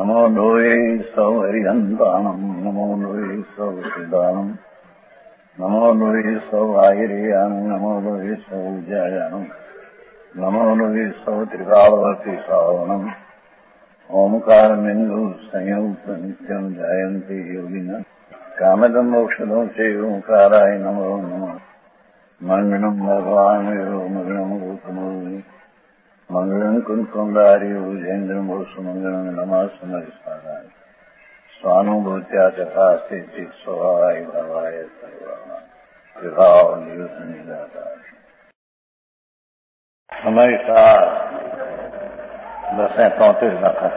નમો લોહે સૌ હરિહંતાણમ નમો લોહે સૌ સિદ્ધાણમ નમો લોહે સૌ આયર્યાણમ નમો લોહે સૌ જયાણમ નમો લોહે સૌ ત્રિકાળવતી શ્રાવણમ ઓમકાર બિંદુ સંયુક્ત નિત્યમ જાયંતિ યોગિના કામદમ મોક્ષદમ છે ઓંકારાય નમો નમઃ મંગળમ ભગવાન મંગળમ ગોતમોહિ મંગળમ કુંકુંડાર્ય ભુજેન્દ્રમ સુમંગળમ નમઃ સમરિસ્વારાય સ્વાનુભૂત્યા તથા સ્થિતિ સ્વભાવાય ભાવાય સર્વાના વિભાવ દિવસ નિરાતા અમારી સાર 10:33 લખા.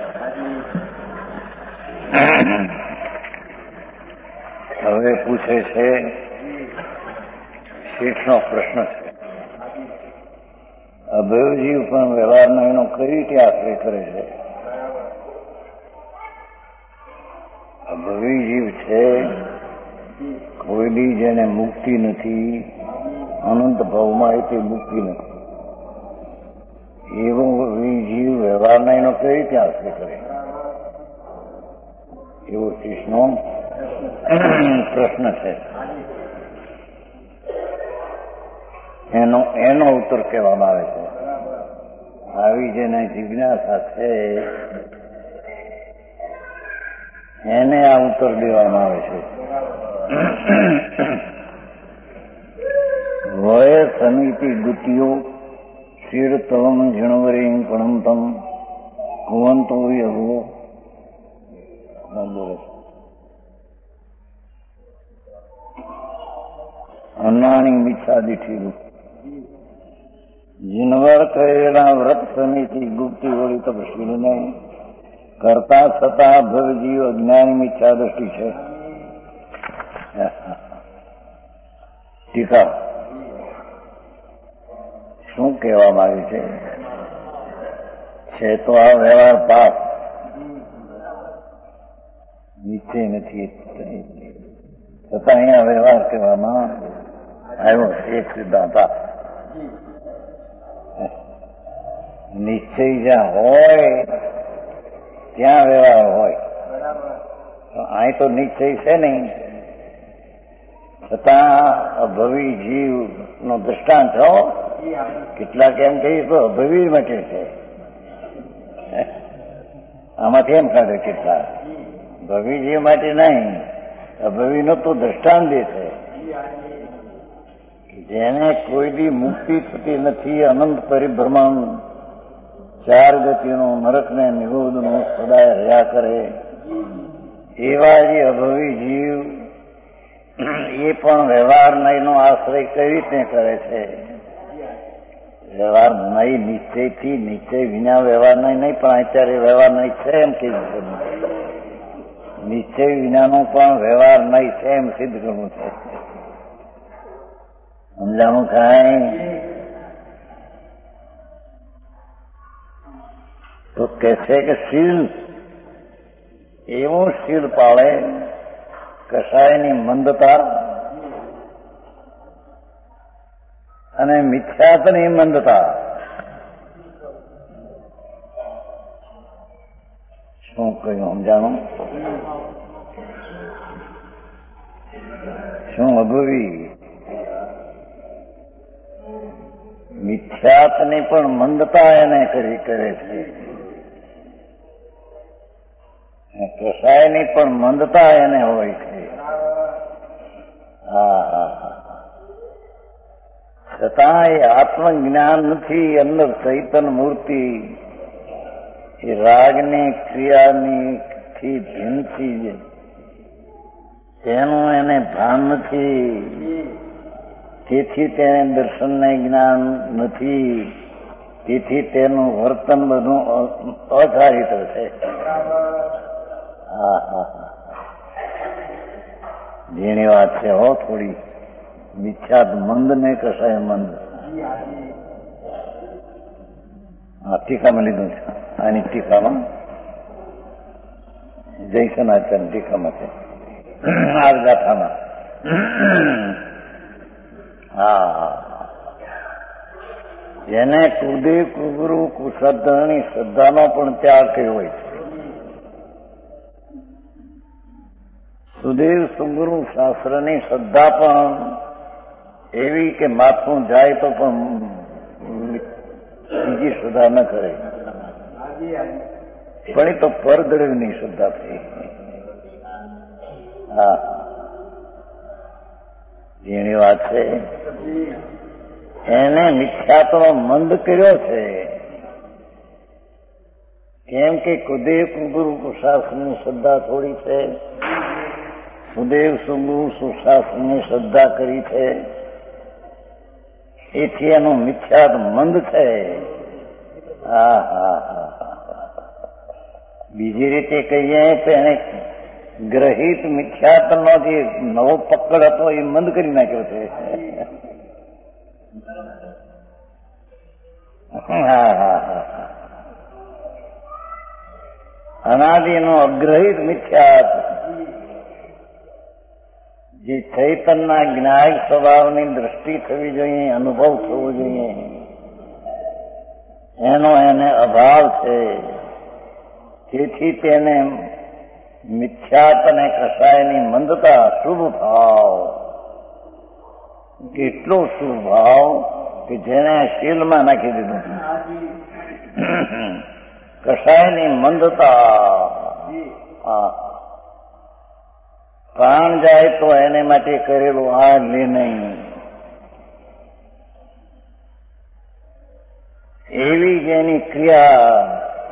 હવે પૂછે છે, શેઠનો પ્રશ્ન છે, અભયજીવ પણ વ્યવહારનો એનો કઈ રીતે આશ્રય કરે છે? અભય જીવ છે કોઈ બી જેને મુક્તિ નથી, અનંત ભાવમાં એ તે મુક્તિ નથી, એવો જીવ વ્યવહારના એનો કઈ રીતે આશ્રય કરે? એવો શીશનો પ્રશ્ન છે. એનો ઉત્તર કહેવામાં આવે છે. આવી જેને જિજ્ઞાસા છે એને આ ઉત્તર દેવામાં આવે છે. વય સમિતિ ગુતિયો શિરતમ જણવરી પણંતમ કુવંતો યહો બોલે છે. અન્નાની મિચ્છાદિઠી જીનવર કરેલા વ્રત સમિતિ ગુપ્તિ વળી તપશીલને કરતા છતાં ભવજીવ અજ્ઞાની મિથ્યા દ્રષ્ટિ છે. ટીકા શું કહેવા માંગે છે તો આ વ્યવહાર પાસ નિશ્ચય નથી, છતાં અહીંયા વ્યવહાર કહેવામાં આવ્યો. એક સિદ્ધાંત નિશ્ચય જ્યાં હોય ત્યાં વ્યવહાર હોય. અહીં તો નિશ્ચય છે નહીં, છતાં અભવી જીવ નો દ્રષ્ટાંત છો. કેટલાક એમ કહીએ તો અભવી માટે છે, આમાંથી એમ કાઢે કેટલાક ભવી જીવ માટે નહીં, અભવી નો તો દ્રષ્ટાંત દે છે. જેને કોઈ બી મુક્તિ થતી નથી, અનંત પરિભ્રમણ, ચાર ગતિનું, નરકને નિરોધનું સદાય રહ્યા કરે, એવા જે અભવી જીવ એ પણ વ્યવહાર નહીંનો આશ્રય કઈ રીતે કરે છે? વ્યવહાર નહીં નિશ્ચયથી, નિશ્ચય વિના વ્યવહાર નહીં, પણ અત્યારે વ્યવહાર નહીં છે એમ કીધું છે. નિશ્ચય વિનાનો પણ વ્યવહાર નહીં છે એમ સિદ્ધ કરવું છે. સમજાણું થાય તો કે છે કે શીલ એવું શીલ પાળે કસાયની મંદતા અને મિથ્યાતની મંદતા. શું કહ્યું સમજાણું? શું અભવી મિથ્યાતની પણ મંદતા એને કરે છે, કસાયની પણ મંદતા એને હોય છે. છતાં એ આત્મજ્ઞાન નથી, અંદર ચૈતન મૂર્તિ એ રાગની ક્રિયાની થી ભિન્નથી તેનું એને ભાન નથી, તેથી તેને દર્શનને જ્ઞાન નથી, તેથી તેનું વર્તન બધું અચારિત છે. જેની વાત છે હો થોડી. મિથ્યાત મંદ ને કસાય મંદ. ટીકામાં લીધું છે. આની ટીકામાં જયસનાચન ટીકામાં છે આ ગાથામાં. જેને કુદે કુગરુ કુશ્રદ્ધાની શ્રદ્ધાનો પણ ત્યાગ કર્યો હોય છે, સુદેવ સુગુરુ શાસ્ત્રની શ્રદ્ધા પણ એવી કે માથું જાય તો પણ બીજી શ્રદ્ધા ન કરે, પણ એ તો પરદ્રવ્યની શ્રદ્ધા થઈ. હા, જેની વાત છે એને મિથ્યાત્વ મંદ કર્યો છે. કેમ કે કુદેવ સુગુરુ શાસ્ત્રની શ્રદ્ધા થોડી છે, સુદેવ સુગુરુ સુશાસ્ત્રની શ્રદ્ધા કરી છે, એથી એનું મિથ્યાત્વ મંદ છે. હા હા હા, બીજી રીતે કહીએ તો એને ગ્રહિત મિથ્યાત્વનો જે નવો પકડ હતો એ મંદ કરી નાખ્યો છે. હા હા હા, અનાદિનો અગ્રહિત મિથ્યાત્વ જે ચૈતનના જ્ઞાયક સ્વભાવની દ્રષ્ટિ થવી જોઈએ, અનુભવ થવો જોઈએ, એનો એને અભાવ છે. તેથી તેને મિથ્યાત્વ અને કસાયની મંદતા, શુભ ભાવ, કેટલો શુભ ભાવ કે જેને શીલમાં નાખી દીધું. કસાયની મંદતા, પ્રાણ જાય તો એને માટે કરેલું આ લે નહીં, એવી જેની ક્રિયા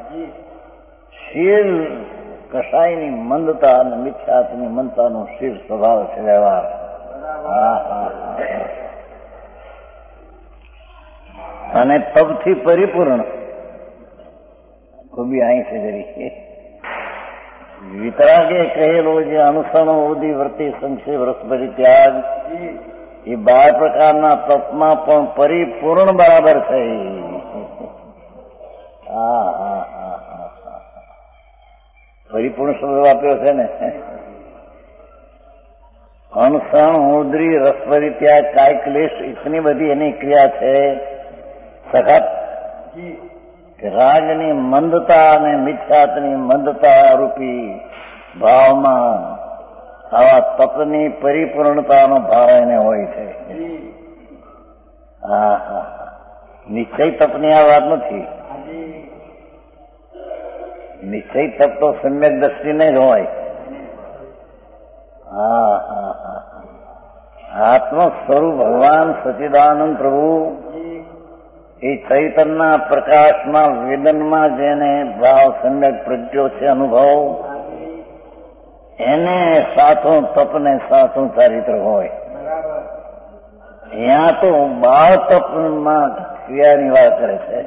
શીલ કસાયની મંદતા અને મિથ્યાત્વની મંદતાનો શીલ સ્વભાવ છે વ્યવહાર. અને તપથી પરિપૂર્ણ ખૂબી અહીં છે જરી વિતરાગે કહેલો જે અનુસરણો ઉદી વર્તી સંક્ષેપ રસ પરિત્યાગ એ 12 પ્રકારના તપમાં પણ પરિપૂર્ણ બરાબર છે. હા હા હા હા, પરિપૂર્ણ શબ્દ આપ્યો છે ને. અનુસરણ ઉદરી રસ પરિત્યાગ કાય ક્લેશ ઇતની બધી એની ક્રિયા છે સખત કે રાજની મંદતા અને મિથ્યાત્વની મંદતા રૂપી ભાવમાં આવા તપની પરિપૂર્ણતાનો ભાવ એને હોય છે. હા હા, નિશ્ચય તપની આ વાત નથી. નિશ્ચય તપ તો સમ્યક દ્રષ્ટિને જ હોય. હા હા હા, આત્મ સ્વરૂપ ભગવાન સચ્ચિદાનંદ પ્રભુ એ ચૈતનના પ્રકાશમાં વેદનમાં જેને ભાવ સમ્યક પ્રજ્ઞો છે, અનુભવ, એને સાચું તપને સાચું ચારિત્ર હોય. ત્યાં તો બાળ તપમાં ક્રિયાની વાત કરે છે.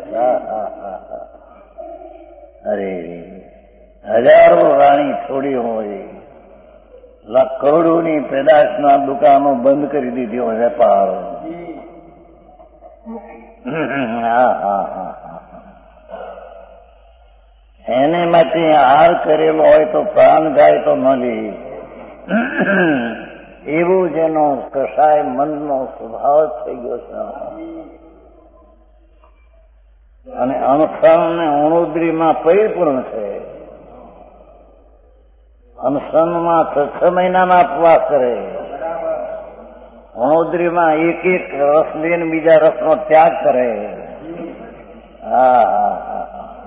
અરે હજારો રાણી છોડી હોય, કરોડોની પેદાશના દુકાનો બંધ કરી દીધી હોય, વેપાર. હા હા હા, એને માટે હાર કરેલો હોય તો પ્રાણ જાય તો ન લે, એવું જેનો કસાય મનનો સ્વભાવ થઈ ગયો છે. અને અનશન ને અણુદ્રીમાં પરિપૂર્ણ છે. અનશનમાં 6 મહિનાના ઉપવાસ કરે, અણુદ્રીમાં એક રસ લઈને બીજા રસનો ત્યાગ કરે. હા હા હા,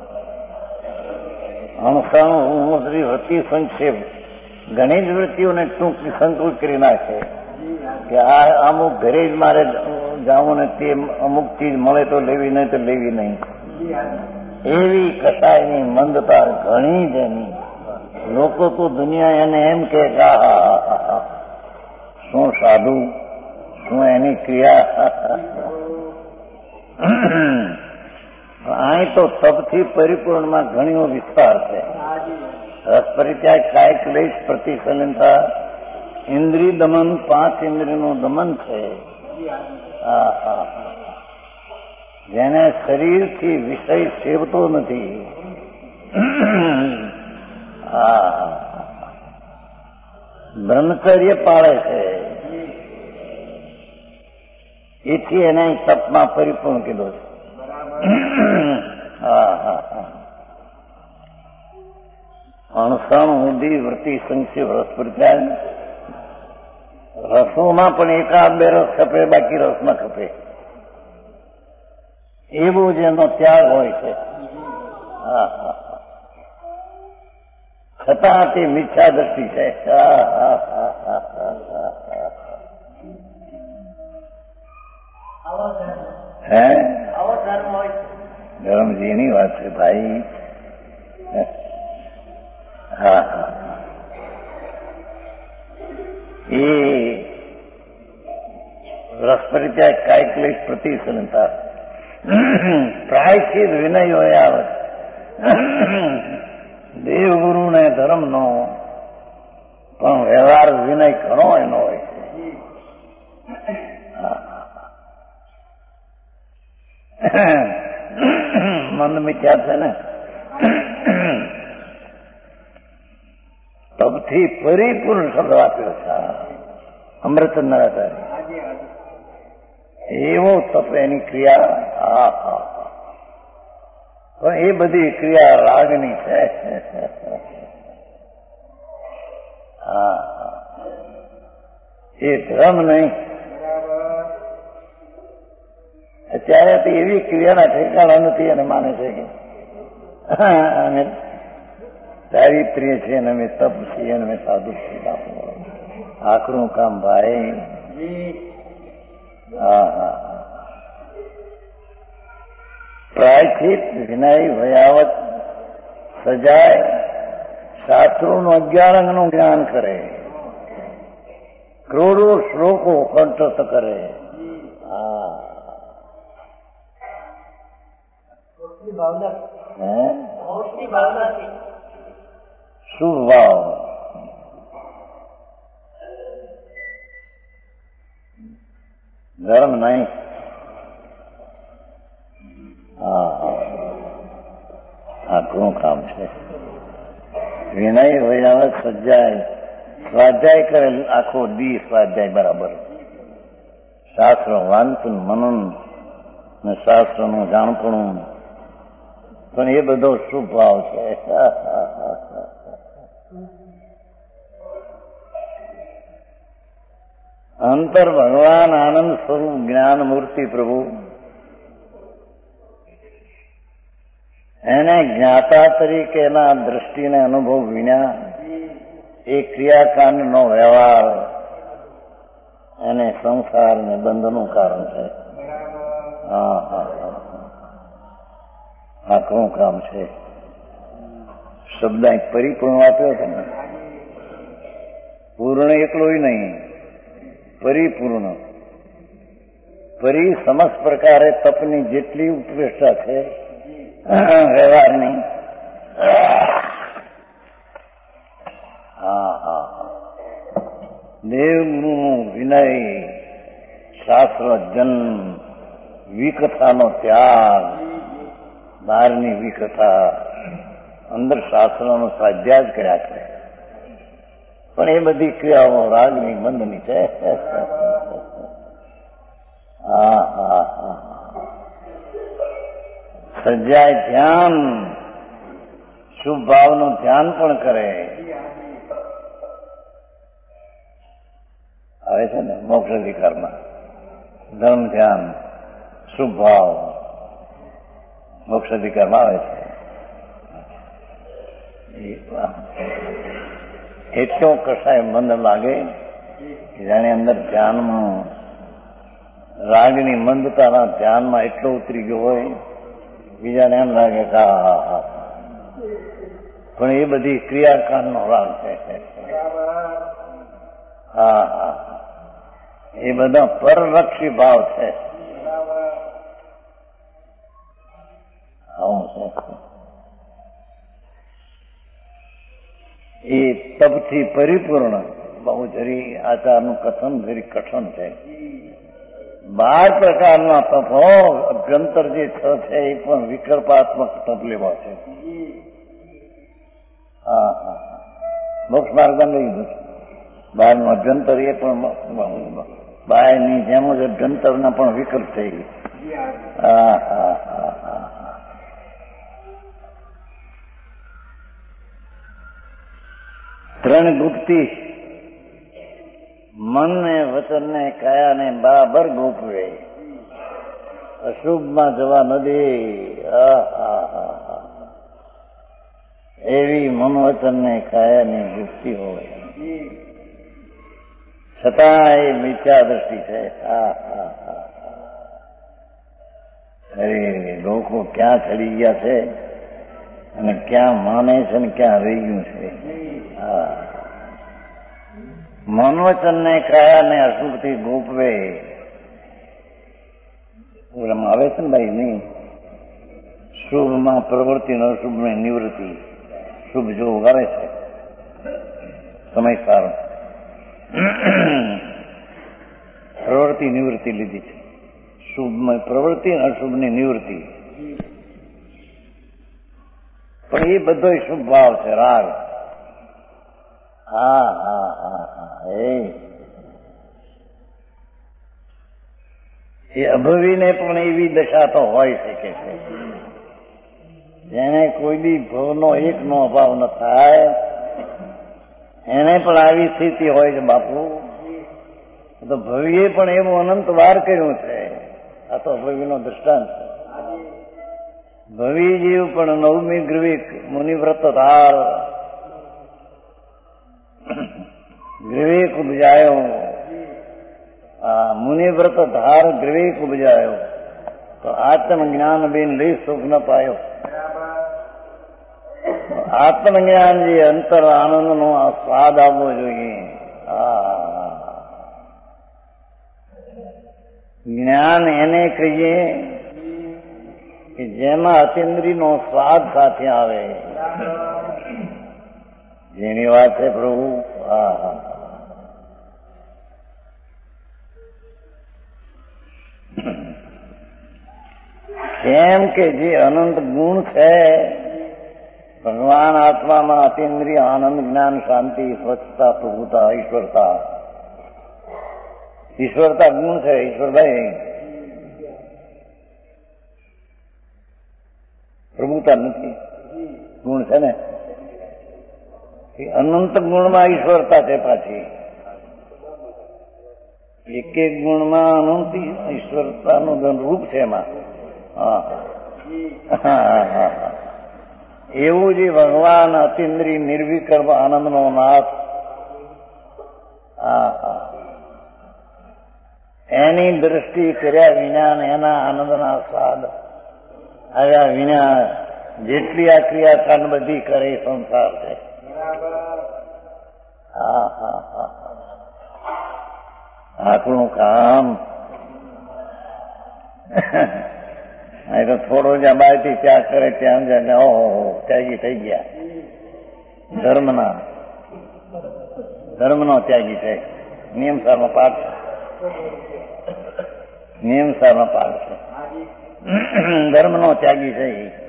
અણસણ અણુદ્રી વૃત્તિ સંક્ષેપ ઘણી જ વૃત્તિઓને ટૂંકી સંકુલ કરી નાખે કે આ અમુક ઘરે જ મારે જાવું ને તે અમુક ચીજ મળે તો લેવી નહીં તો લેવી નહીં, એવી કસાયની મંદતા ઘણી જ એની. લોકો તો દુનિયા એને એમ કે શું સાધુ, શું એની ક્રિયા. અહીં તો તપથી પરિપૂર્ણમાં ઘણીઓ વિસ્તાર છે. રસ પરિત્યાગ, કાય ક્લેશ, પ્રતિસલનતા, ઇન્દ્રિય દમન, 5 ઇન્દ્રિયનું દમન છે. જેને શરીરથી વિષય સેવતો નથી. બ્રહ્મચર્ય પાળે છે, એથી એને તપમાં પરિપૂર્ણ કીધો છે. અણસણ ઊંધી વૃત્તિ સંક્ષેપ રસ પરિત્યાગ. રસોમાં પણ એકાદ બે રસ ખપે, બાકી રસ ન ખપે, એવો જેનો ત્યાગ હોય છે. હા હા, છતાં તે મિથ્યા દ્રષ્ટિ છે. હે ધર્મજીની વાત છે ભાઈ. હા હા, એ રસ પરિત્યાગ કાયક્લેશ પ્રતિસનતા પ્રાયશ્ચિત વિનય હોય આવત દેવગુરુ ને ધર્મનો પણ વ્યવહાર વિનય ઘણો એનો હોય છે. મન મિથ્યા છે ને, તપથી પરિપૂર્ણ શબ્દ આપ્યો છે અમૃત નરાધારી. એવો તપ એની ક્રિયા. હા હા, પણ એ બધી ક્રિયા રાગની છે. હા, એ ધર્મ નહીં. અત્યારે તો એવી ક્રિયાના ઠેકાણા નથી અને માને છે કે અમે ચારિત્ર્ય છે ને અમે તપ છીએ અને અમે સાધુ છીએ. આકરું કામ ભાઈ. હા હા, પ્રાયશ્ચિત વિનય ભયાવત સજાય, શાસ્ત્રોનું 11 અંગનું જ્ઞાન કરે, કરોડો શ્લોકો કંઠસ્થ કરે. હા, શુભ ભાવ. ધર્મ નહીં. હા, આકરું કામ છે. વિનય ભયાવત સજાય, સ્વાધ્યાય કરે આખો દી સ્વાધ્યાય બરાબર, શાસ્ત્ર વાંચન મનન ને શાસ્ત્રનું જાણપણું, પણ એ બધો શુભ ભાવ છે. અંતર ભગવાન આનંદ સ્વરૂપ જ્ઞાન મૂર્તિ પ્રભુ, એને જ્ઞાતા તરીકેના દ્રષ્ટિને અનુભવ વિના એ ક્રિયાકાંડનો વ્યવહાર એને સંસાર ને બંધનું કારણ છે. હા હા, આકરું કામ છે. શબ્દ પરિપૂર્ણ આપ્યો છે ને, પૂર્ણ એકલોય નહીં, પરિપૂર્ણ. સમસ્ત પ્રકારે તપની જેટલી ઉત્કૃષ્ટતા છે વ્યવહારની. હા હા, દેવનું વિનય, શાસ્ત્ર જન્મ, વિકથાનો ત્યાગ, બહારની વિકથા, અંદર શાસ્ત્રનો સ્વાધ્યાય જ કર્યા કરે. પણ એ બધી ક્રિયાઓ રાગની બંધની છે. હા હા હા, સજાય ધ્યાન, શુભ ભાવનું ધ્યાન પણ કરે. આવે છે ને મોક્ષ અધિકારમાં ધર્મ ધ્યાન શુભ ભાવ મોક્ષ અધિકારમાં આવે છે. એટલો કસાય મંદ લાગે કે જાણે અંદર ધ્યાનમાં રાગની મંદતાના ધ્યાનમાં એટલો ઉતરી ગયો હોય, બીજાને એમ લાગે કે હા, પણ એ બધી ક્રિયાકાંડનો રાગ છે. હા હા, એ બધા પરલક્ષી ભાવ છે. આવું છે. એ તપથી પરિપૂર્ણ. બહુ જરી આચારનું કથન જરી કઠણ છે. 12 પ્રકારના તપો, અભ્યંતર જે 6 છે એ પણ વિકલ્પાત્મક તપ લેવા છે. હા હા, મોક્ષ માર્ગ લઈ લીધું છે. 12નું અભ્યંતર એ પણ બાયની જેમ જ અભ્યંતરના પણ વિકલ્પ છે. હા હા હા હા, ત્રણ ગુપ્તિ મન ને વચન ને કાયા ને બરાબર ગોપવે, અશુભમાં જવા ન દે. એવી મન વચન ને કાયાની ગુપ્તિ હોય, છતાં એ મિથ્યા દ્રષ્ટિ છે. અરે લોકો ક્યાં ચડી ગયા છે અને ક્યાં માને છે ને ક્યાં રહી ગયું છે. મન વચન ને કાયા ને અશુભથી ગોપવે. ઓલામાં આવે છે ને ભાઈ નહીં, શુભમાં પ્રવૃત્તિ ને અશુભ ને નિવૃત્તિ. શુભ જો આવે છે સમય સારો, પ્રવૃત્તિ નિવૃત્તિ લીધી છે. શુભમાં પ્રવૃત્તિ અને અશુભની નિવૃત્તિ. પણ એ બધો શુભ ભાવ છે, રાગ. એ અભવીને પણ એવી દશા તો હોય શકે છે, જેને કોઈ બી ભવનો એકનો અભાવ ન થાય એને પણ આવી સ્થિતિ હોય છે. બાપુ તો ભવીએ પણ એવું અનંત વાર કર્યું છે. આ તો ભવીનો દૃષ્ટાંત છે. ભવી જીવ પણ નવમી ગ્રીવિક મુનિવ્રત ધાર, ગ્રીવિક ઉપજાયો. મુનિવ્રત ધાર ગ્રીવિક ઉપજાયો તો આત્મજ્ઞાન બિન લઈ સુખ ન પાયો. આત્મજ્ઞાન જે અંતર આનંદનો સ્વાદ આવવો જોઈએ. જ્ઞાન એને કહીએ કે જેમાં અતિન્દ્રિયનો સ્વાદ સાથે આવે. જેની વાત છે પ્રભુ. કેમ કે જે અનંત ગુણ છે ભગવાન આત્મામાં, અતિન્દ્રિય આનંદ, જ્ઞાન, શાંતિ, સ્વચ્છતા, પ્રભુતા, ઈશ્વરતા. ઈશ્વરતા ગુણ છે. ઈશ્વરભાઈ પ્રભુતા નથી, ગુણ છે ને. અનંત ગુણમાં ઈશ્વરતા છે. પાછી એક એક ગુણમાં અનંત ઈશ્વરતાનું રૂપ છે એમાં. એવું જે ભગવાન અતિન્દ્રિય નિર્વિકલ્પ આનંદનો નાથ, એની દ્રષ્ટિ કર્યા વિના ને એના આનંદના સ્વાદ આવ્યા વિના જેટલી આ ક્રિયાકાંડ બધી કરે સંસાર છે. આપણું કામ અહીં તો થોડો જ્યાં બહારથી ત્યાં કરે ત્યાં જાય. ઓહો ત્યાગી થઈ ગયા. ધર્મનો ત્યાગી છે. નિયમસારનો પાઠ છે. નિયમસારનો પાઠ છે. ધર્મનો ત્યાગી છે.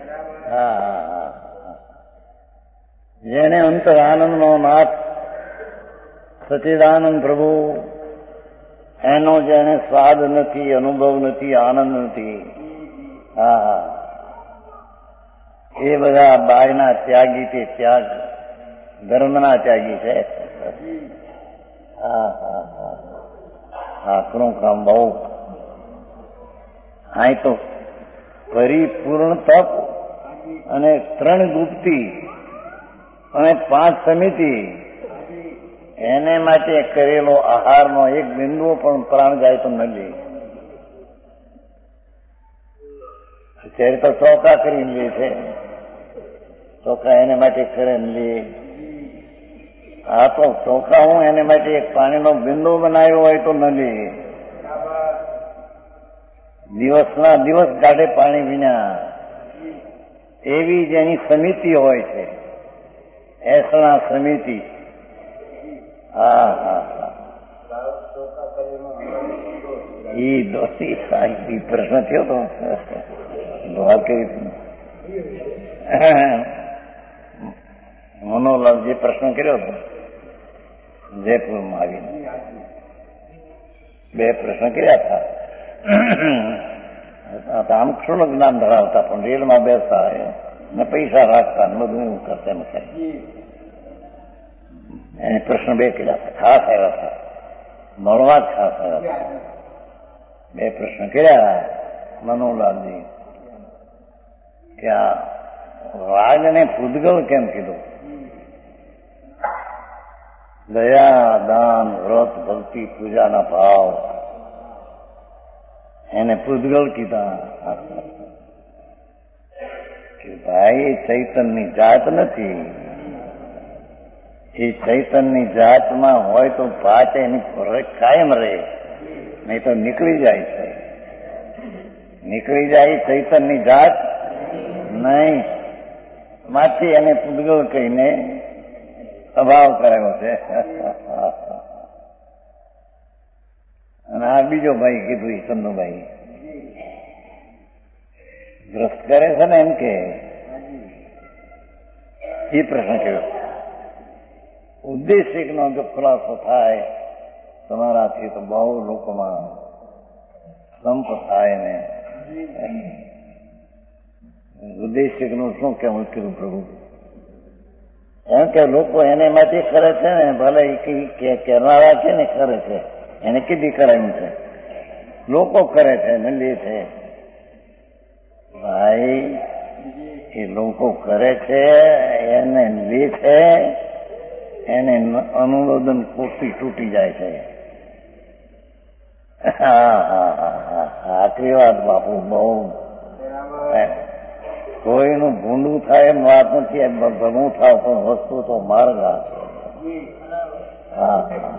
જેને અંતર આનંદનો નાથ સચિદાનંદ પ્રભુ, એનો જેને સ્વાદ નથી, અનુભવ નથી, આનંદ નથી, એ બધા બાયના ત્યાગી તે ત્યાગ ધર્મના ત્યાગી છે. આપણું કામ બહુ. અહીં તો પરિપૂર્ણ તપ અને 3 ગુપ્તિ અને 5 સમિતિ, એને માટે કરેલો આહારનો એક બિંદુ પણ પ્રાણ જાય તો ન લે. અત્યારે તો ચોખા કરીને લે છે. ચોખા એને માટે કરે ને લે. આ તો ચોખા હું એને માટે એક પાણીનો બિંદુ બનાવ્યો હોય તો ન લે. દિવસના દિવસ કાઢે પાણી વિના. એવી જેની સમિતિ હોય છે, એસણા સમિતિ. એ પ્રશ્ન થયો તો વાત કરી મનોલાલ જે પ્રશ્ન કર્યો હતો જયપુરમાં આવીને, 2 પ્રશ્ન કર્યા હતા. આમ ક્ષુણ્ણ જ્ઞાન ધરાવતા પણ રેલમાં બેસતા ને પૈસા રાખતા ને બધું એવું કરતા એમ. એને પ્રશ્ન બે કર્યા હતા, ખાસ આવ્યા હતા, મળવા જ ખાસ આવ્યા હતા. બે પ્રશ્ન કર્યા મનોલાલજી કે આ રાજને પૂદગલ કેમ કીધું? દયા, દાન, વ્રત, ભક્તિ, પૂજાના ભાવ એને પૂદગલ કીધા. કે ભાઈ ચૈતનની જાત નથી, એ ચૈતનની જાતમાં હોય તો ભાત એની કાયમ રહે, નહીં તો નીકળી જાય છે. નીકળી જાય ચૈતનની જાત નહીં, માથી એને પૂદગલ કહીને અભાવ કરાયો છે. અને આ બીજો ભાઈ કીધું ચંદુભાઈ ગ્રસ્ત કરે છે ને એમ કે એ પ્રશ્ન કર્યો. ઉદ્દેશિકનો જો ખુલાસો થાય તમારાથી તો બહુ લોકોમાં સંપ થાય ને. ઉદ્દેશિકનું શું કેવું કીધું પ્રભુ? એમ કે લોકો એને માંથી કરે છે ને, ભલે કરનારા છે ને કરે છે, એને કીધી કરાયું છે, લોકો કરે છે ને લે છે. ભાઈ એ લોકો કરે છે એને લે છે, એને અનુમોદન કોટી તૂટી જાય છે. આખરી વાત બાપુ, બહુ કોઈનું ભૂંડું થાય એમ વાત નથી, ભગવું થાવ પણ વસ્તુ તો માર્ગ છે. હા,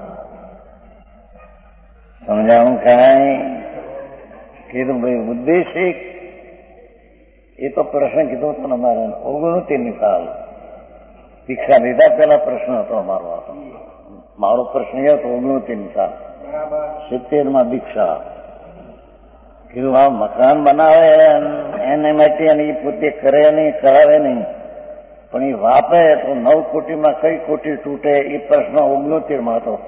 સમજાણું કાંઈ? કીધું ભાઈ ઉદ્દેશિક એ તો પ્રશ્ન કીધો હતો ને મારે 69 સાલ દીક્ષા લીધા પેલા પ્રશ્ન હતો અમારો. મારો પ્રશ્ન એ હતો 69 સાલ, 70 દીક્ષા. કીધું આ મકાન બનાવે એને માટે એ પોતે કરે નહીં, કરાવે નહીં, પણ એ વાપરે તો 9 કોટીમાં કઈ કોટી તૂટે એ પ્રશ્ન 69 હતો.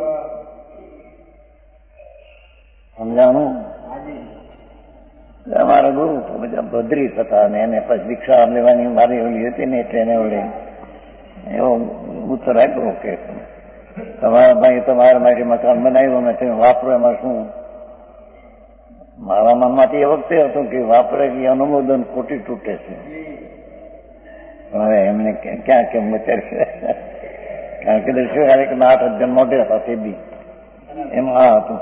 સમજાણું? અમારા ગુરુ બધા ભદ્રી થતા અને એને પછી દીક્ષા લેવાની મારી ઓલી હતી ને એટલે એને ઓલી એવો ઉત્તર આપ્યો કે તમારા ભાઈ તમારા માટે મકાન બનાવ્યું અને તમે વાપરો, એમાં શું? મારા મનમાંથી એ વખતે હતું કે વાપરે કે અનુમોદન ખોટી તૂટે છે. પણ હવે એમને ક્યાં કેમ વિચારી, કારણ કે દર્શક 8 જણ મોઢે હતા તે બી એમાં આ હતું.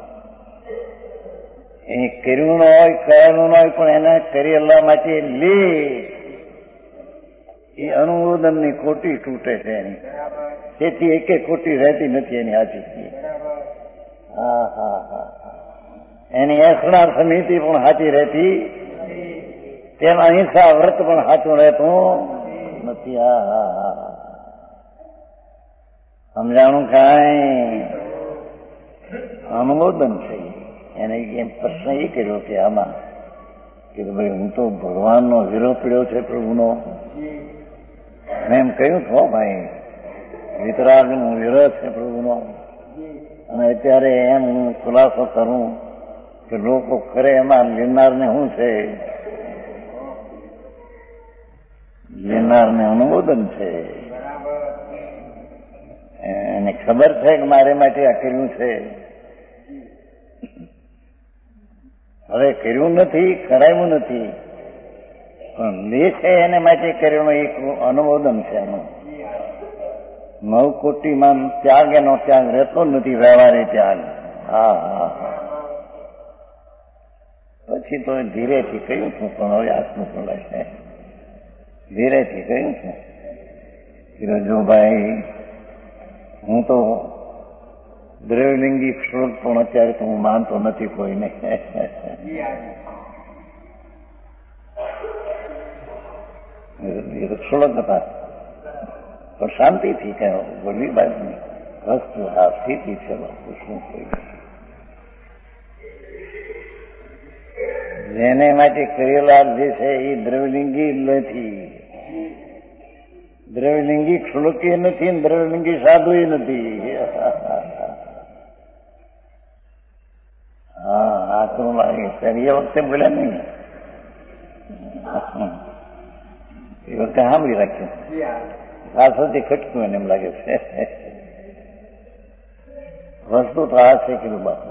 એ કર્યું ન હોય, કરેલું ન હોય, પણ એને કરેલા માટે લે એ અનુમોદનની ખોટી તૂટે છે એની. તેથી એકે ખોટી રહેતી નથી એની હાચી. હા હા હા, એની એસણા સમિતિ પણ સાચી રહેતી, તેમ અહિંસા વ્રત પણ સાચું રહેતું નથી. હા હા હા, સમજાણું કાંઈ? અનુમોદન છે એને. એમ પ્રશ્ન એ કર્યો કે આમાં કે ભાઈ હું તો ભગવાનનો વિરોધ પીડ્યો છે પ્રભુનો. મેં એમ કહ્યું છો ભાઈ વિતરાગનો વિરોધ છે પ્રભુનો, અને અત્યારે એમ હું ખુલાસો કરું કે લોકો કરે એમાં લેનારને શું છે? લેનારને અનુમોદન છે. એને ખબર છે કે મારે માટે આ કર્યું છે. હવે કર્યું નથી, કરાયું નથી, પણ લે છે એને માટે કર્યું એક અનુમોદન છે એનું. 9 કોટીમાં ત્યાગ એનો ત્યાગ રહેતો નથી, વ્યવહારિક ત્યાગ. હા હા હા, પછી તો ધીરેથી કહ્યું છું, પણ હવે આત્મું બોલાય છે. ધીરેથી કહ્યું છું કે જો ભાઈ હું તો દ્રવ્યલિંગી શ્લોક પણ અત્યારે તો હું માનતો નથી કોઈને. શ્લોક હતા પણ શાંતિથી કહ્યું, બોલી બાજુની વસ્તુ આ સ્થિતિ છે. શું કહ્યું? જેને માટે કરેલા જે છે એ દ્રવ્યલિંગી નથી, દ્રવ્યલિંગી શ્લોકી નથી, દ્રવ્યલિંગી સાધુ નથી. હા, આ તો લાગે એ વખતે બોલ્યા નહીં, એ વખતે સાંભળી રાખ્યું. પાછળથી ખટક્યું એને એમ લાગે છે. વસ્તુ તો આ છે કીધું બાપુ.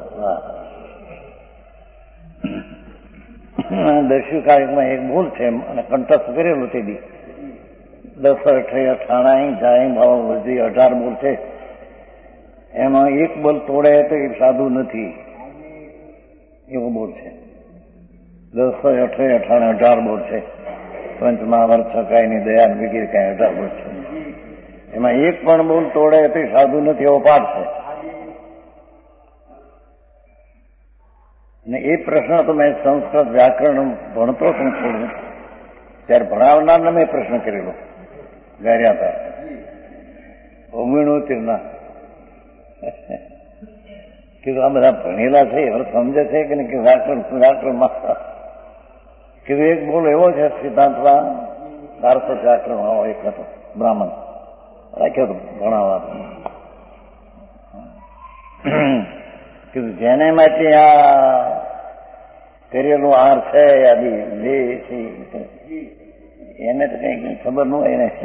દસ્યુ કાર્યમાં એક ભૂલ છે અને કંઠસ્થ કરેલું તે દી 10, 18, 98 જાય ભાવ વધી 18 બોલ છે. એમાં એક બોલ તોડે તો એ સાધુ નથી એવો બોલ છે. 10, 18, 18 બોલ છે. પંચ મહાભારત છકાયની દયા વગેરે કઈ 18 બોલ છે. એમાં એક પણ બોલ તોડે તો સાધુ નથી એવો પાઠ છે. ને એ પ્રશ્ન તો મેં સંસ્કૃત વ્યાકરણ ભણતો પણ થોડું ત્યારે ભણાવનારને મેં પ્રશ્ન કરેલો ગાર્યા હતા 89 કીધું આ બધા ભણેલા છે હવે સમજે છે કે નહીં કે વ્યાકરણમાં કીધું એક બોલ એવો છે સિદ્ધાંતમાં સારસ્વત વ્યાકરણ વાળો એક હતો બ્રાહ્મણ રાખ્યો હતો ભણાવવા. કીધું જેને માટે આ કરેલું આર છે આદિ બે છે એને તો કઈ ખબર ન હોય ને.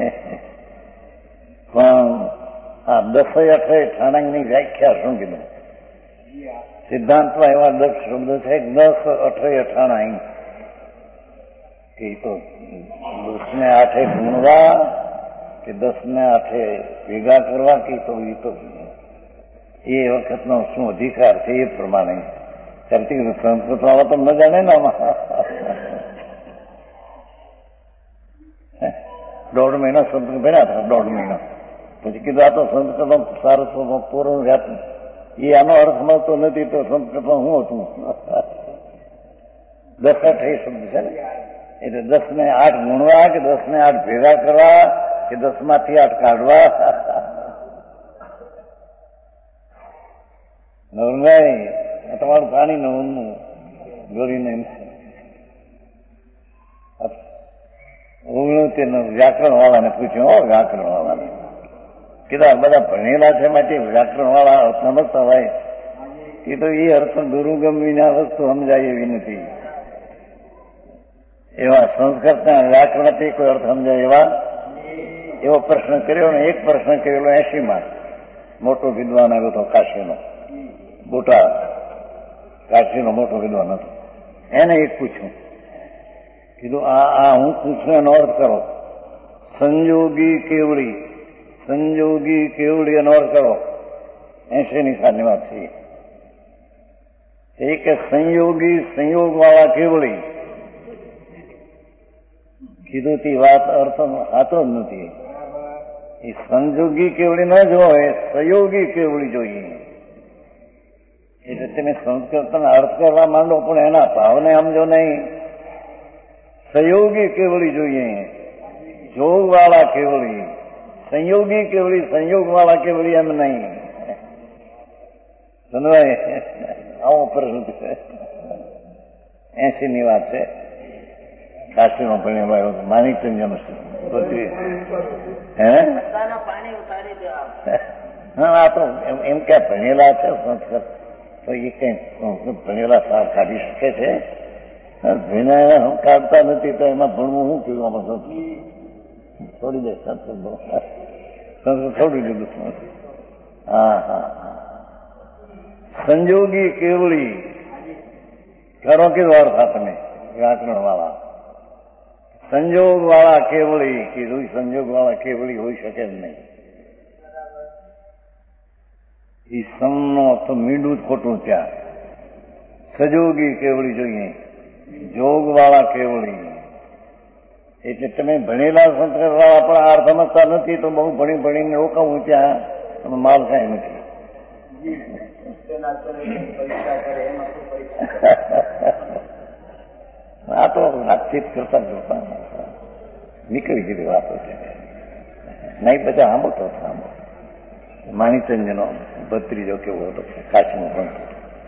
પણ આ 10, 18 ઠાણાંગની વ્યાખ્યા શું કીધું? સિદ્ધાંતમાં એવા 10 શબ્દો છે 10, 18, 18 કે તો 10 ને 8 ગુણવા કે 10 ને 8 ભેગા કરવા કે તો એ તો એ વખતનો શું અધિકાર છે એ પ્રમાણે ચાલતી સંસ્કૃત વાળા તો ન જાણે ને આમાં 1.5 મહિના સંસ્કૃત ભણ્યા હતા 1.5 મહિના પછી કીધું આ તો સંસ્કૃતમાં સારસ્વતમાં પૂર્ણ વ્યાપ એ આનો અર્થ મળતો નથી તો સંસ્કૃતમાં હું હતું 10, 18 શબ્દ છે ને એટલે 10 ને 8 ગુણવા કે 10 ને 8 ભેગા કરવા કે 10 માંથી 8 કાઢવા નવરંગાઈ તમારું પાણી નવરનું ગોળીને 89 વ્યાકરણ વાળાને પૂછ્યું વ્યાકરણ વાળાને કીધા બધા ભણેલા છે માટે વ્યાકરણ વાળા અર્થ સમજતા હોય એ તો એ અર્થ દુરુગમ વિના વસ્તુ સમજાય એવી નથી. એવા સંસ્કૃતના વ્યાકરણથી કોઈ અર્થ સમજાય એવો પ્રશ્ન કર્યો ને એક પ્રશ્ન કરેલો 80માં મોટો વિદ્વાન આવ્યો હતો કાશીનો મોટા કાશીનો મોટો વિદ્વાન હતો. એને એક પૂછ્યું કીધું આ હું પૂછું એનો અર્થ કરો સંયોગી કેવડી એનો અર્થ કરો 80ની સાલની વાત છે એ કે સંયોગી સંયોગ વાળા કેવડી કીધું તે વાત અર્થ સાચો જ નથી. એ સંયોગી કેવડી ન જોઈએ સહયોગી કેવડી જોઈએ. એટલે તમે સંસ્કૃતના અર્થ કરવા માંડો પણ એના ભાવને સમજો નહીં. સહયોગી કેવડી જોઈએ જોગ વાળા કેવડી સંયોગી કેવડી સંયોગ વાળા કેવડી એમ નહીં. સમજાય આવો પ્રશ્ન છે 80ની વાત છે. કાશીમાં ભણેલો આવ્યો માણિકચંદ્ર હા આ તો એમ ક્યાં ભણેલા છે સંસ્કૃત તો એ કઈ ભણેલા સાર કાઢી શકે છે. ભણ્યા કાઢતા નથી તો એમાં ભણવું શું કહ્યું આમાં છોડી દે સંસ્કૃત છોડી દીધું. હા સંજોગી કેવળી કરો કીધું અર્થ તમે વ્યાકરણ વાળા સંજોગ વાળા કેવળી કીધું સંજોગ વાળા કેવળી હોઈ શકે જ નહીં. એ સમનો તો મીંડું જ ખોટું ત્યાં સજોગી કેવળી જોઈએ જોગ વાળા કેવળી. એટલે તમે ભણેલા સંસ્કૃત વાળા પણ આ સમજતા નથી તો બહુ ભણીને રોકાવું ત્યાં તમે માલ કાંઈ નથી. આ તો વાતચીત કરતા જોતા નીકળી ગઈ વાતો છે નહીં બધા સાંભળતો સાંભળો. માણિકચંદ્રનો ભત્રીજો કેવો હતો કાશીમાં ભણતો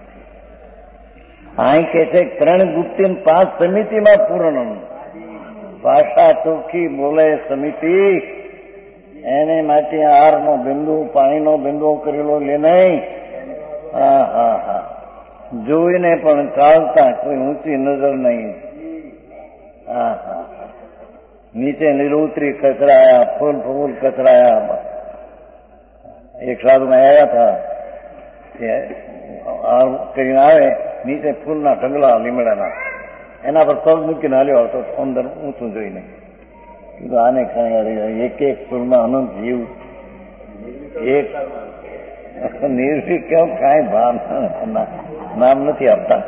અહીં કે છે ત્રણ ગુપ્તિ 5 સમિતિમાં પૂર્ણ ભાષા ચોખ્ખી બોલે સમિતિ એને માટે આહારનો બિંદુ પાણીનો બિંદુ કરેલો લે નહીં. હા જોઈને પણ ચાલતા કોઈ ઊંચી નજર નહીં. નીચે લીલોતરી કચરાયા, ફૂલ ફૂલ કચરાયા. એક સાધુમાં આવ્યા હતા કરીને આવે, નીચે ફૂલના ઢગલા લીમડાના, એના પર પગ મૂકીને હાલ્યો આવતો અંદર ઊંચું જોઈને. કીધું આને કઈ એક એક ફૂલમાં અનંત જીવ, એક નિર્ભીક કેમ કાંઈ ભાન નામ નથી આપતા.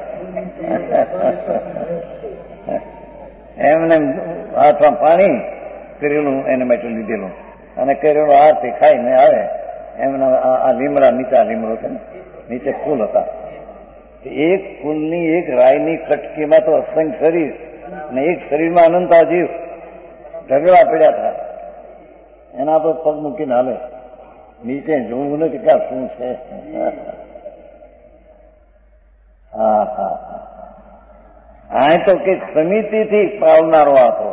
એમને હાથમાં પાણી કરેલું એને માટે લીધેલું અને કરેલું આરતી ખાઈને આવે. એમના આ લીમડા નીચા લીમડો છે ને, નીચે ફૂલ હતા. એક ફૂલની એક રાયની કટકીમાં તો અસંખ્ય શરીર, અને એક શરીરમાં અનંતા જીવ ઢગલા પડ્યા હતા. એના પર પગ મૂકીને હાલે, નીચે જોવું નથી કે શું છે. હા હા, આ તો કે સમિતિથી પાવનારો હતો.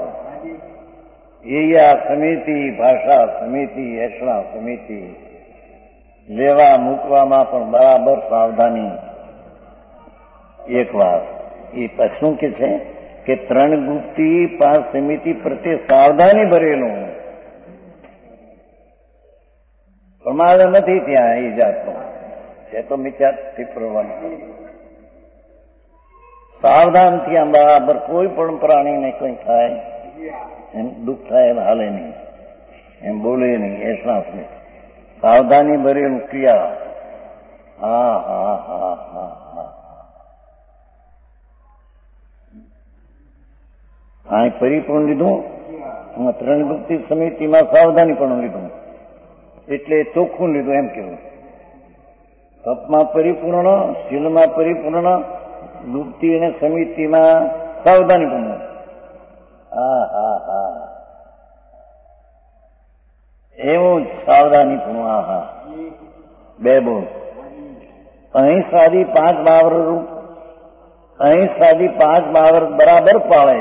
એયા સમિતિ, ભાષા સમિતિ, એસણા સમિતિ. લેવા મૂકવામાં પણ બરાબર સાવધાની. એક વાત એ શું કે છે કે ત્રણ ગુપ્તી પાંચ સમિતિ પ્રત્યે સાવધાની ભરેલું. પ્રમાદ નથી ત્યાં એ જાતનો છે, તો મિથ્યાથી પ્રવણ. સાવધાનથી આમ બરાબર કોઈ પણ પ્રાણીને કંઈ થાય, એમ દુઃખ થાય એમ હાલે નહીં, એમ બોલે નહીં. એસણા સાવધાની ભરેલું ક્રિયા. હા હા હા હા હા. આ પરિપૂર્ણ લીધું, ત્રણ ગુપ્તી સમિતિમાં સાવધાની પણ લીધું, એટલે ચોખ્ખું લીધું એમ કેવું. તપમાં પરિપૂર્ણ, શીલમાં પરિપૂર્ણ, ગુપ્તી અને સમિતિમાં સાવધાની પણ. હા હા હા, એવું જ સાવધાની પણ. હા હા, બે બોલ. અહીં સાદી 5 બાવર રૂપ, અહીં સાદી 5 બાવર બરાબર પાળે.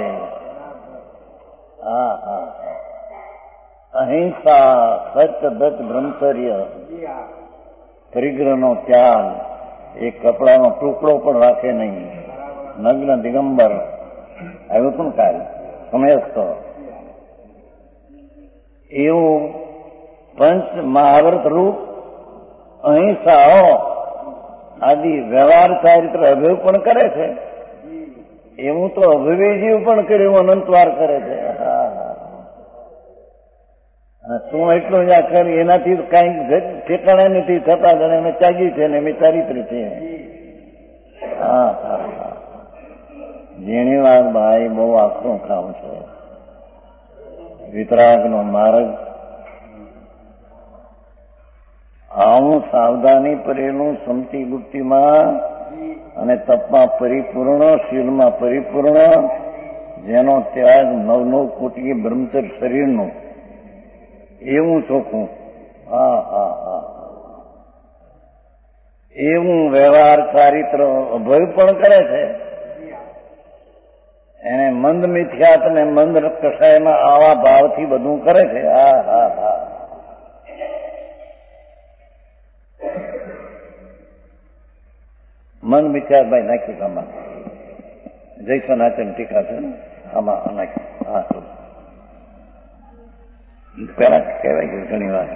હા હા, અહિંસા, સત્ય, દત્ત, બ્રહ્મચર્ય, પરિગ્રહનો ત્યાગ, એક કપડાનો ટુકડો પણ રાખે નહીં, નગ્ન દિગંબર, આવ્યું પણ કાય સમયસ્થ. એવું પંચ મહાવ્રત રૂપ અહિંસા આદિ વ્યવહાર ચારિત્ર અભય પણ કરે છે. એવું તો અભય જીવ પણ કરે, એવું અનંતવાર કરે છે. તું એટલું જ આ કરી, એનાથી કઈ ઠેકાણે નથી થતા, અને એને ત્યાગી છે ને એમ ચારિત્ર છે. હા હા હા, જેની વાત ભાઈ બહુ આખું કામ છે. વિતરાગનો માર્ગ આવું સાવધાની ભરેલું, સમતિ ગુપ્તિમાં અને તપમાં પરિપૂર્ણ, શીલમાં પરિપૂર્ણ, જેનો ત્યાગ 9 કોટી બ્રહ્મચર્ય શરીરનું, એવું ચોખ્ખું. હા હા હા, એવું વ્યવહાર ચારિત્ર અભય પણ કરે છે. એને મંદ મિથ્યાત ને મંદ કષાયમાં આવા ભાવથી બધું કરે છે. હા હા હા, મન મિથ્યાભાઈ નાખ્યું આમાં, જૈસન આચરણ ટીકા છે ને આમાં નાખ્યું. હા, તો પેલા કહેવાય ગયું ઘણી વાર.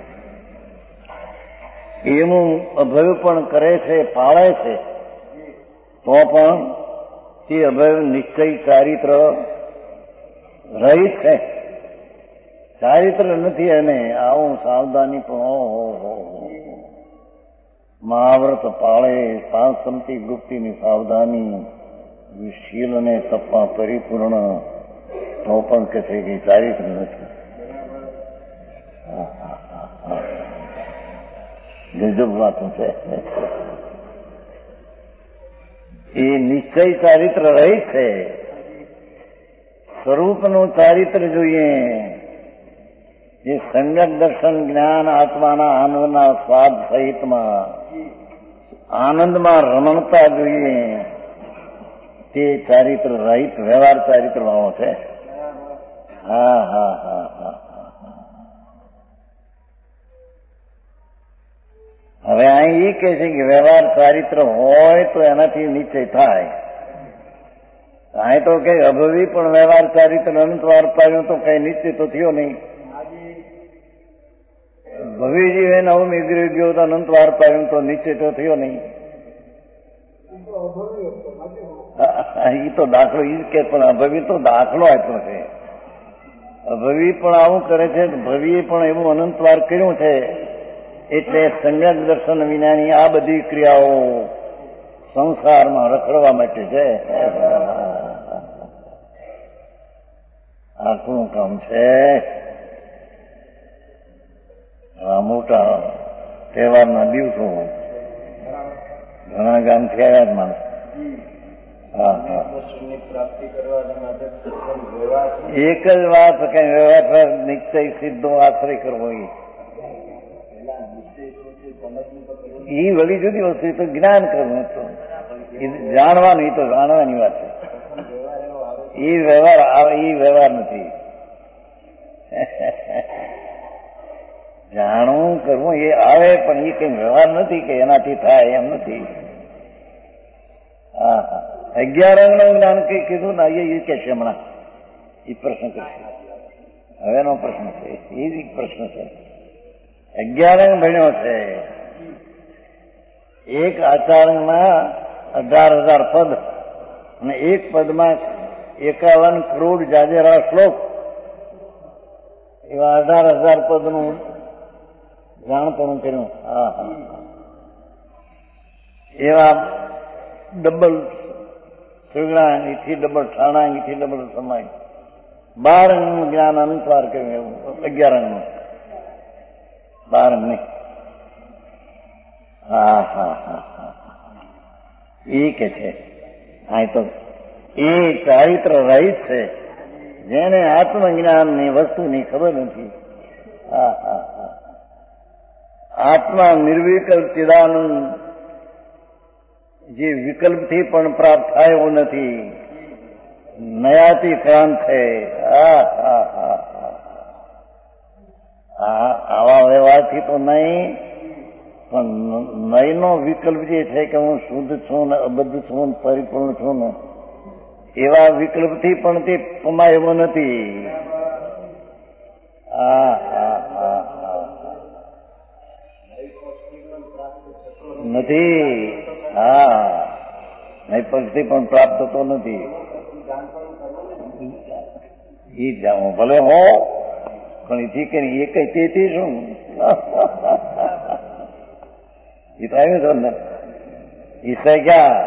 એવું અભય પણ કરે છે, પાળે છે, તો પણ તે અભય નિશ્ચય ચારિત્ર રહિત છે. ચારિત્ર નથી એને. આવું સાવધાની પણ મહાવ્રત પાળે, 5 સમતિ ગુપ્તીની સાવધાની, શીલ અને તપમાં પરિપૂર્ણ, તો પણ કે છે કે ચારિત્ર નથી. ગજબ વાતો છે. એ નિશ્ચય ચારિત્ર રહી છે. સ્વરૂપનું ચારિત્ર જોઈએ, જે સમ્યક દર્શન, જ્ઞાન, આત્માના આનંદના સ્વાદ સહિતમાં આનંદમાં રમણતા જોઈએ, તે ચારિત્ર રહિત વ્યવહાર ચારિત્ર વાળો છે. હા હા હા હા. હવે અહીં એ કહે છે કે વ્યવહાર ચારિત્ર હોય તો એનાથી નિશ્ચય થાય. કાંઈ તો કઈ અભવી પણ વ્યવહાર ચારિત્ર અનંત વાર પાડ્યું તો કઈ નિશ્ચિત તો થયો નહીં. ભવીજી એને હું નીકળી ગયો તો અનંત વાર પાડ્યું તો નિશ્ચિત તો થયો નહીં. એ તો દાખલો એ જ કે પણ અભવી તો દાખલો આપ્યો છે. અભવી પણ આવું કરે છે, ભવીએ પણ એવું અનંત વાર કર્યું છે. એટલે સમ્યક દર્શન વિનાની આ બધી ક્રિયાઓ સંસારમાં રખડવા માટે છે. આખું કામ છે. આ મોટા તહેવારના દિવસો ઘણા ગામ થી આવ્યા જ માણસ. એક જ વાત કઈ વ્યવહાર નિશ્ચય સીધો આશ્રય કરવો એ વળી જુદી વસ્તુ. તો જ્ઞાન કરવું તો જાણવાનું, એ તો જાણવાની વાત છે. એ વ્યવહાર નથી. જાણવું કરવું એ આવે પણ એ કઈ વ્યવહાર નથી કે એનાથી થાય એમ નથી. હા હા 11 અંગનું જ્ઞાન કઈ કીધું ને એ કે છે હમણાં એ પ્રશ્ન કરશે. હવેનો પ્રશ્ન છે એ જ પ્રશ્ન છે. 11 અંગ ભણ્યો છે. એક આચાર્યમાં 18,000 પદ અને એક પદમાં 51 કરોડ જાજેરા શ્લોક. એવા 18,000 પદનું જાણપણું કર્યું. હા હા એવા ડબલ ત્રિગુણાંગ, એથી ડબલ ઠાણાંગ, એથી ડબલ સમાય 12 અંગનું જ્ઞાન અનુસાર કર્યું. એવું 11 અંગનું 12 અંગ નહીં. હા હા હા હા એ કે છે આ તો એ ચારિત્ર રહિત છે જેને આત્મજ્ઞાનની વસ્તુની ખબર નથી. હા હા હા આત્મા નિર્વિકલ્પ ચિદાનંદ જે વિકલ્પથી પણ પ્રાપ્ત થાય એવું નથી. નયાતી ક્રાંત છે. આવા વ્યવહારથી તો નહીં, પણ નયનો વિકલ્પ જે છે કે હું શુદ્ધ છું ને અબદ્ધ છું ને પરિપૂર્ણ છું ને એવા વિકલ્પથી પણ તે કમાય એવો નથી. નથી. હા નૈપક્ષથી પણ પ્રાપ્ત થતો નથી. એ જાણવું ભલે હો પણ એથી કે એ કઈ તેથી શું એ તો આવ્યું છે ને ઈસા ક્યાં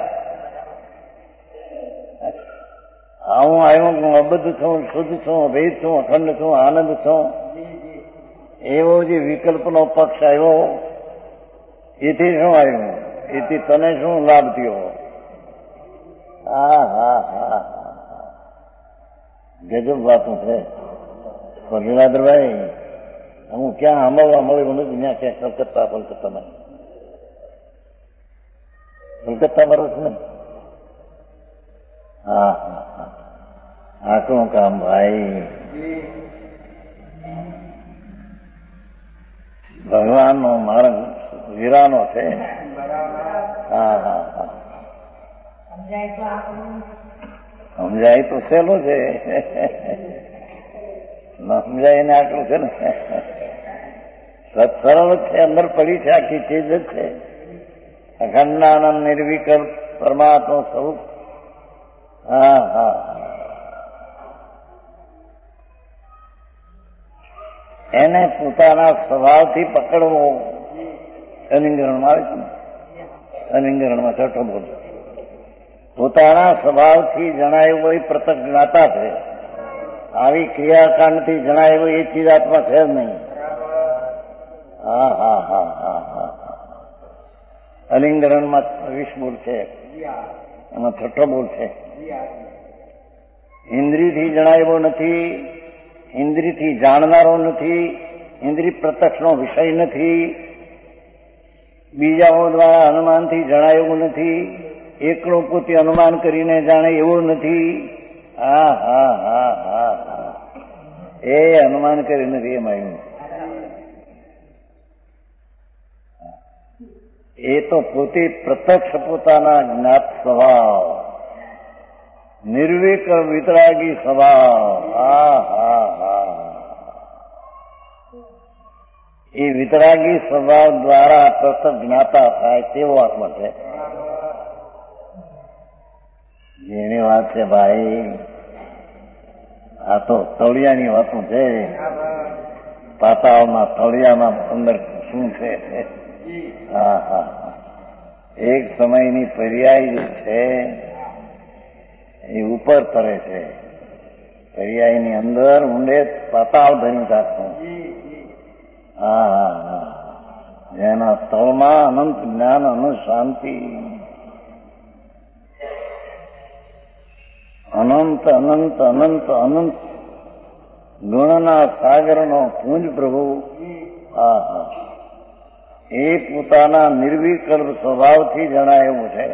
હું આવ્યો હું અબદ્ધ છું, શુદ્ધ છું, ભેદ છું, અખંડ છું, આનંદ છું એવો જે વિકલ્પનો પક્ષ આવ્યો એથી શું આવ્યું? એથી તને શું લાભ થયો? હા હા હા ગજબ વાતો છે. લીલાધરભાઈ હું ક્યાં સાંભળવા મળ્યું નથી ત્યાં ક્યાં કલકત્તામાં બરો છે ને. હા હા હા આટલું કામ ભાઈ ભગવાનનો માર્ગ વીરાનો છે. હા હા હા સમજાય તો સહેલું છે, ન સમજાય એને આટલું છે ને. સરળ છે, અંદર પડી છે, આખી ચીજ જ છે. અખંડાનંદ નિર્વિકલ્પ પરમાત્મા સ્વરૂપ. હા હા એને પોતાના સ્વભાવથી પકડવો અલિંગરણમાં આવે છે ને. અલિંગરણમાં છઠ્ઠો બોલ પોતાના સ્વભાવથી જણાયું એ પ્રત્યક્ષ જ્ઞાતા છે. આવી ક્રિયાકાંડથી જણાયું એ ચીજ આત્મા છે જ નહીં. હા હા હા હા હા અલિંગરણમાં 20 બોલ છે, એમાં છઠ્ઠો બોલ છે. ઇન્દ્રિયથી જણાયો નથી, ઇન્દ્રિયથી જાણનારો નથી, ઇન્દ્રિય પ્રત્યક્ષનો વિષય નથી, બીજાઓ દ્વારા અનુમાનથી જણાયું નથી, એકલું પોતે અનુમાન કરીને જાણે એવું નથી. હા હા હા હા હા એ અનુમાન કરી નથી એમ આવ્યું. એ તો પોતે પ્રત્યક્ષ પોતાના જ્ઞાત સ્વભાવ નિર્વિકલ્પ વિતરાગી સ્વભાવ. એ વિતરાગી સ્વભાવ દ્વારા પ્રથમ જ્ઞાતા થાય તેવો આત્મા છે. જેની વાત છે ભાઈ, આ તો તળિયાની વાતો છે. પાતાળના તળિયામાં અંદર શું છે? એક સમયની પર્યાય જે છે એ ઉપર તરે છે. પર્યાયની અંદર ઊંડે પાતાળ ધરી રાખવું. જેના તળમાં અનંત જ્ઞાન, અનંત શાંતિ, અનંત અનંત અનંત અનંત ગુણના સાગરનો પુંજ પ્રભુ એ પોતાના નિર્વિકલ્પ સ્વભાવથી જણાય એવું છે.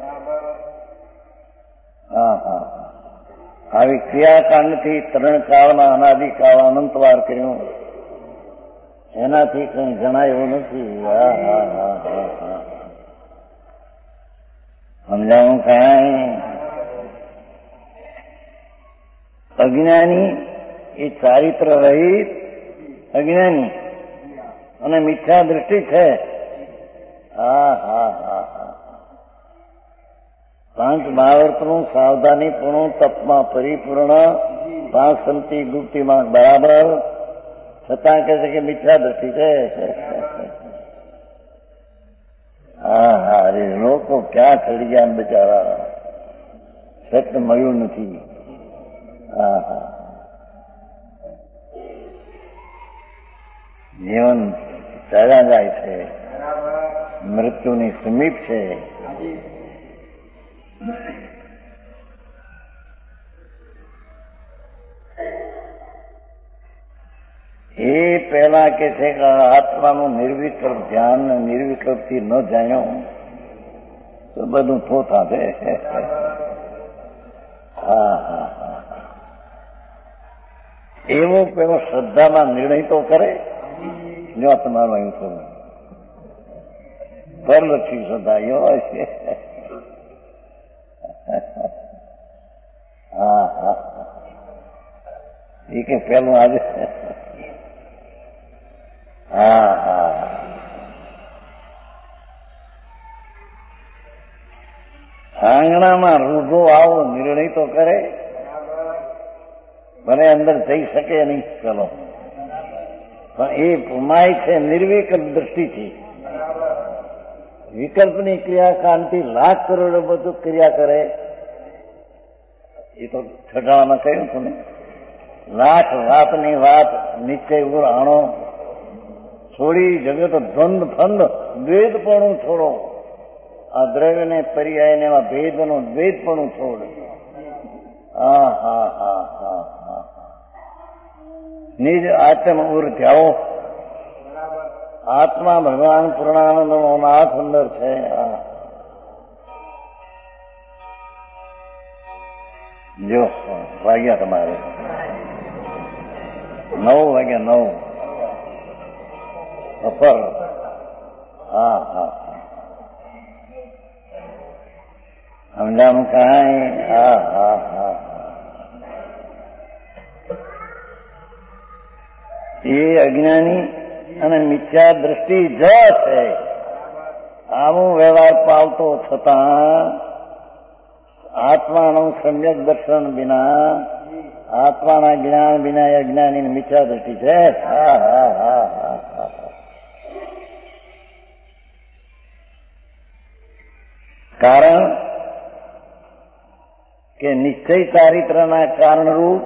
આવી ક્રિયાકાંડથી ત્રણ કાળના અનાદિકાળ અનંતવાર કર્યું એનાથી કઈ જણાય એવું નથી. સમજાવું કાંઈ? અજ્ઞાની એ ચારિત્ર રહિત અજ્ઞાની અને મિથ્યા દૃષ્ટિ છે. પાંચ મહાવર્તનું સાવધાનીપૂર્ણ, તપમાં પરિપૂર્ણ, પાંચ સંતિ ગુપ્તિમાં બરાબર, છતાં કહે છે કે મિથ્યા દૃષ્ટિ છે. અરે લોકો ક્યાં ચડી ગયા બિચારા, સત્ય મળ્યું નથી. જીવન ચાલ્યા જાય છે, મૃત્યુની સમીપ છે. એ પહેલા કે છે કે આત્માનું નિર્વિકલ્પ ધ્યાન નિર્વિકલ્પથી ન જાણ્યો તો બધું થોથા છે. એવો પેલો શ્રદ્ધામાં નિર્ણય તો કરે, જો તમારું અહીં થયું પરલક્ષી શ્રદ્ધા એવો છે. એ કે પેલું આજે આંગણામાં રૂઢો આવો નિર્ણય તો કરે, ભલે અંદર જઈ શકે નહીં ચલો, પણ એ પુમાય છે નિર્વિકલ્પ દ્રષ્ટિથી. વિકલ્પની ક્રિયાકાંડથી લાખ કરોડો બધું ક્રિયા કરે. એ તો છટાવામાં કહ્યું છું ને, લાખ વાતની વાત નિશ્ચય ઉપર આણો, છોડી જગત દ્વંદ ફંદ દ્વૈતપણું છોડો. આ દ્રવ્યને પર્યાયને એવા ભેદનું દ્વૈતપણું છોડ. નિજ આત્મ ઉર જાઓ. આત્મા ભગવાન પૂર્ણાનંદ નો નાથ અંદર છે. જો વાગ્યા તમારે 9 વાગ્યા 9 અપર. સમજાવું કાંઈ? એ અજ્ઞાની અને મિથ્યા દ્રષ્ટિ જ છે. આવું વ્યવહાર પાવતો છતાં આત્માનું સમ્યક દર્શન વિના, આત્માના જ્ઞાન વિના અજ્ઞાની મિથ્યા દ્રષ્ટિ છે. કારણ કે નિશ્ચય ચારિત્રના કારણરૂપ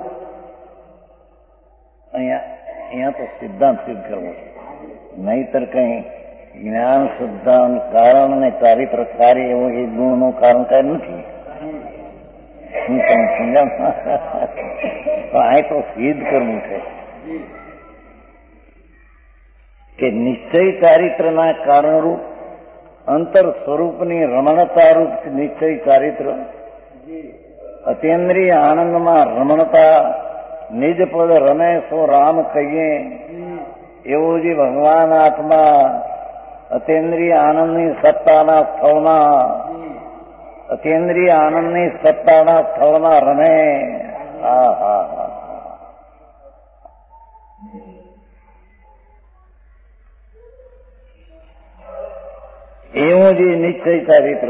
અહીંયા તો સિદ્ધાંત સિદ્ધ કરવો છે, નહીતર કઈ જ્ઞાન સિદ્ધાંત કારણ અને ચારિત્ર કાર્ય એવું એ ગુણનું કારણ કઈ નથી. હું તમે સમજાવ તો અહીં તો સિદ્ધ કરવું છે કે નિશ્ચય ચારિત્રના કારણરૂપ અંતર સ્વરૂપની રમણતારૂપ નિશ્ચય ચારિત્ર, અતિન્દ્રિય આનંદમાં રમણતા, નિજ પદ રમે સો રામ કહીએ એવો જે ભગવાન આત્મા અતિન્દ્રિય આનંદની સત્તાના સ્થળમાં અતિન્દ્રિય આનંદની સત્તાના સ્થળમાં રમે. હા હા હા. એવું જે નિશ્ચય ચારિત્ર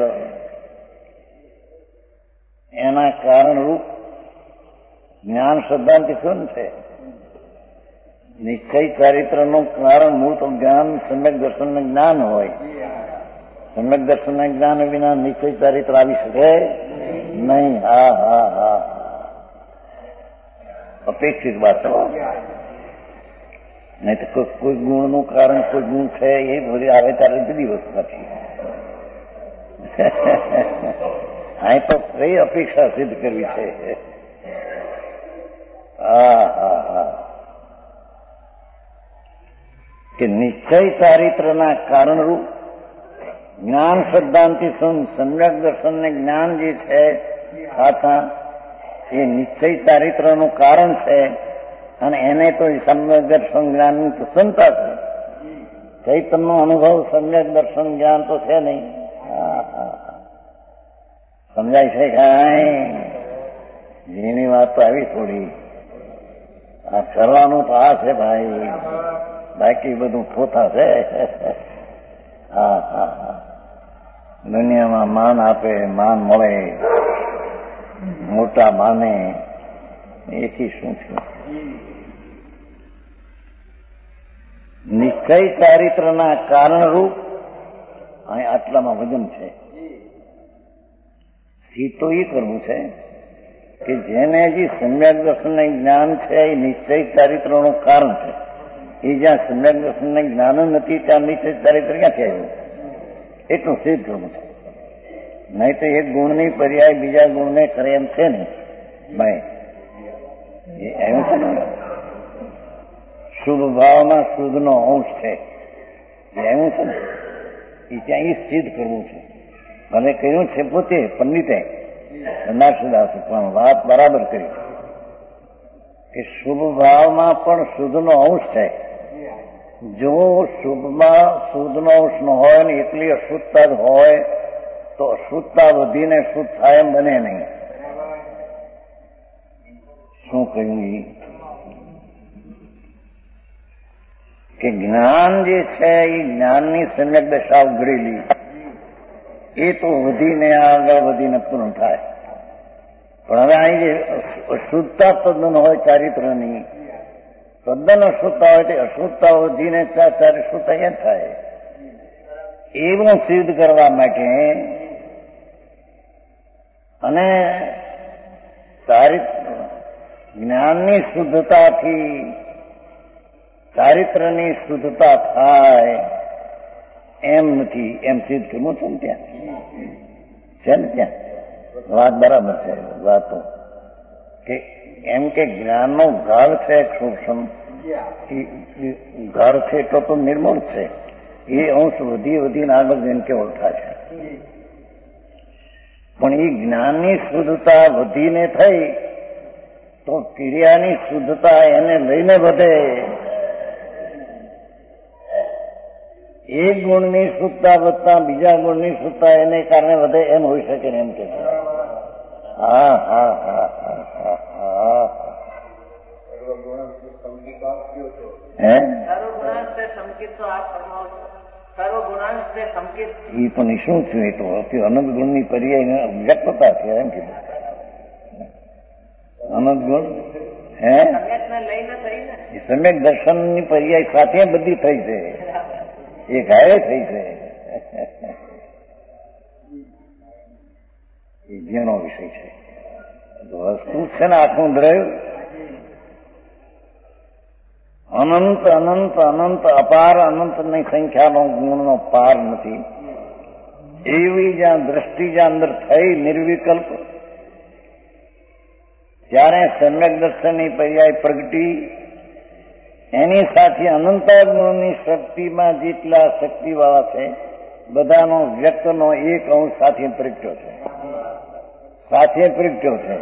એના કારણરૂપ જ્ઞાન શબ્દાંતિ શું છે? નિશ્ચય ચારિત્રનું કારણ મૂળ તો જ્ઞાન, સમ્યક દર્શન જ્ઞાન હોય. સમ્યક દર્શન જ્ઞાન વિના નિશ્ચય ચારિત્ર આવી શકે નહીં. હા હા હા. અપેક્ષિત વાત છે. નહીં તો કોઈ ગુણનું કારણ કોઈ ગુણ છે એ ભરી આવે ત્યારે જુદી વસ્તુ નથી. અહીં તો કઈ અપેક્ષા સિદ્ધ કરવી છે. હા હા હા. કે નિશ્ચય ચારિત્રના કારણરૂપ જ્ઞાન શબ્દાંતિ સમ્યક દર્શન ને જ્ઞાન જે છે સાચા એ નિશ્ચય ચારિત્રનું કારણ છે. અને એને તો સમ્યક દર્શન જ્ઞાનની પ્રસન્નતા છે. ચૈતન્ય અનુભવ સમ્યક દર્શન જ્ઞાન તો છે નહીં. સમજાય છે કાંઈ? એની વાત તો આવી થોડી. આ કરવાનું તો આ છે ભાઈ, બાકી બધું પોતા છે. હા હા હા. દુનિયામાં માન આપે, માન મળે, મોટા માને, એથી શું છે? નિશ્ચય ચારિત્રના કારણરૂપ અહીં આટલામાં વજન છે. તો એ કરવું છે કે જેને જે સમ્યક દર્શન જ્ઞાન છે એ નિશ્ચય ચારિત્રનું કારણ છે. એ જ્યાં સમ્યક દર્શન જ્ઞાન નથી ત્યાં નિશ્ચય ચારિત્ર ક્યાંથી આવ્યું? એટલું સિદ્ધ કરવું છે. નહીં તો એક ગુણની પર્યાય બીજા ગુણને કરે એમ છે ને ભાઈ. એ એમ છે ને શુભ ભાવમાં શુદ્ધનો અંશ છે એમ છે ને એ ત્યાં એ સિદ્ધ કરવું છે. મને કહ્યું છે પોતે પંડિતે નરસિંહદાસે પણ વાત બરાબર કરી છે કે શુભ ભાવમાં પણ શુદ્ધનો અંશ છે. જો શુભમાં શુદ્ધનો અંશ ન હોય ને એટલી અશુદ્ધતા જ હોય તો અશુદ્ધતા વધીને શુદ્ધ થાય એમ બને નહીં. શું કહ્યું એ? કે જ્ઞાન જે છે એ જ્ઞાનની સમ્યક દશા ઉઘડેલી એ તો વધીને આગળ વધીને પૂર્ણ થાય. પણ હવે અહીં જે અશુદ્ધતા તદ્દન હોય ચારિત્રની, તદ્દન અશુદ્ધતા હોય તે અશુદ્ધતા વધીને શુદ્ધતા એ થાય. એવું સિદ્ધ કરવા માટે અને જ્ઞાનની શુદ્ધતાથી ચારિત્રની શુદ્ધતા થાય એમ નથી, એમ સિદ્ધ કરવું છે ને ત્યાં છે ને ત્યાં વાત બરાબર છે. વાતો કે એમ કે જ્ઞાનનો ઘર છે સૂક્ષ્મ ઘર છે એટલો તો નિર્મળ છે. એ અંશ વધી વધીને આગળ જઈને કે ઓળખા છે. પણ એ જ્ઞાનની શુદ્ધતા વધીને થઈ તો ક્રિયાની શુદ્ધતા એને લઈને વધે. એક ગુણની શુદ્ધતા વધતા બીજા ગુણની શુદ્ધતા એને કારણે વધે એમ હોઈ શકે ને એમ કે છે. હા હા હા હા હા હા. એ પણ શું થયું? એ તો અનંત ગુણની પર્યાય વ્યક્તતા છે એમ કીધું. અનંત ગુણ હે એ સમ્યક દર્શનની પર્યાય સાથે બધી થઈ છે. એ ઘાયે થઈ છે. એ જેનો વિષય છે. વસ્તુ છે ને આખું દ્રવ્ય અનંત અનંત અનંત અપાર અનંતની સંખ્યાનો ગુણનો પાર નથી. એવી જ્યાં દ્રષ્ટિ જ્યાં અંદર થઈ નિર્વિકલ્પ ત્યારે સમ્યક દર્શનની પર્યાય પ્રગટી એની સાથે અનંતા ગુણની શક્તિમાં જેટલા શક્તિવાળા છે બધાનો વ્યક્તનો એક અંશ સાથે પ્રગટ્યો છે. સાથે પ્રગટ્યો છે.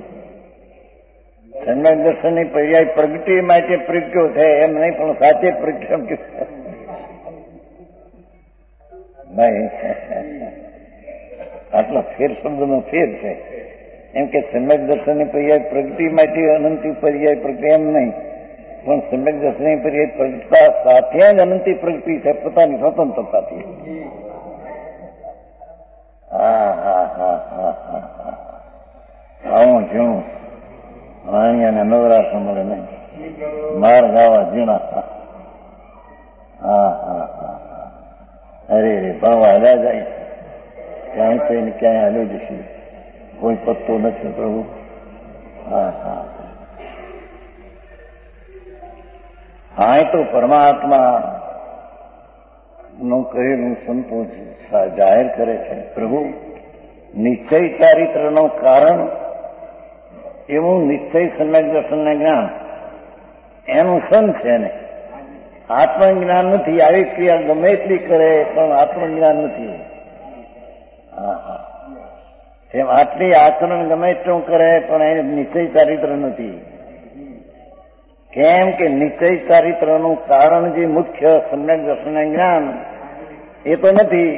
સમ્યક દર્શનની પર્યાય પ્રગટી માટે પ્રગટ્યો છે એમ નહીં, પણ સાથે પ્રગટ્યો ભાઈ. આટલા ફેર શબ્દનો ફેર છે. એમ કે સમ્યક દર્શનની પર્યાય પ્રગતિ માટે અનંતી પર્યાય પ્રગતિ એમ નહીં, પણ સમ્યક દર્શનની પર્યાય પ્રગટતા સાથે જ અનંતી પ્રગતિ છે પોતાની સ્વતંત્રતાથી. આવું ઝીણું અહીંયા નવરાશ મળે નહીં, માર ગાવા ઝીણા. અરે રે ભાવ હાલ્યા જાય, ક્યાંય તો એને ક્યાંય હાલ્યો જશે, કોઈ પત્તો નથી પ્રભુ. હા તો પરમાત્મા નું કહેલું સંતો જાહેર કરે છે. પ્રભુ નિશ્ચય ચારિત્રનું કારણ એવું નિશ્ચય સમ્યક દર્શનના જ્ઞાન એનું સન છે ને આત્મજ્ઞાન નથી. આવી ક્રિયા ગમે એટલી કરે પણ આત્મજ્ઞાન નથી. એમ આટલી આચરણ ગમે એટલું કરે પણ એને નિશ્ચય ચારિત્ર નથી. કેમ કે નિશ્ચય ચારિત્રનું કારણ જે મુખ્ય સમ્યક દર્શન જ્ઞાન એ તો નથી.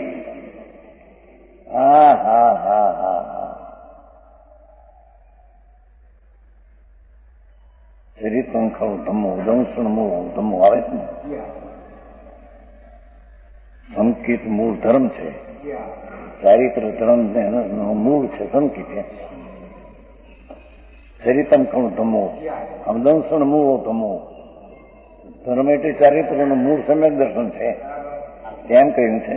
ચરિત્રમ ખરું ધમો દંશણમો ધમો આવે છે ને, સંકિત મૂળ ધર્મ છે. ચારિત્ર ધર્મ મૂળ છે સંકિત. ચરિતમ ખરું ધમો આમ દંશણ મૂળો ધમો. ધર્મ એટલે ચારિત્રનું મૂળ સમ્યક દર્શન છે તેમ કહ્યું છે.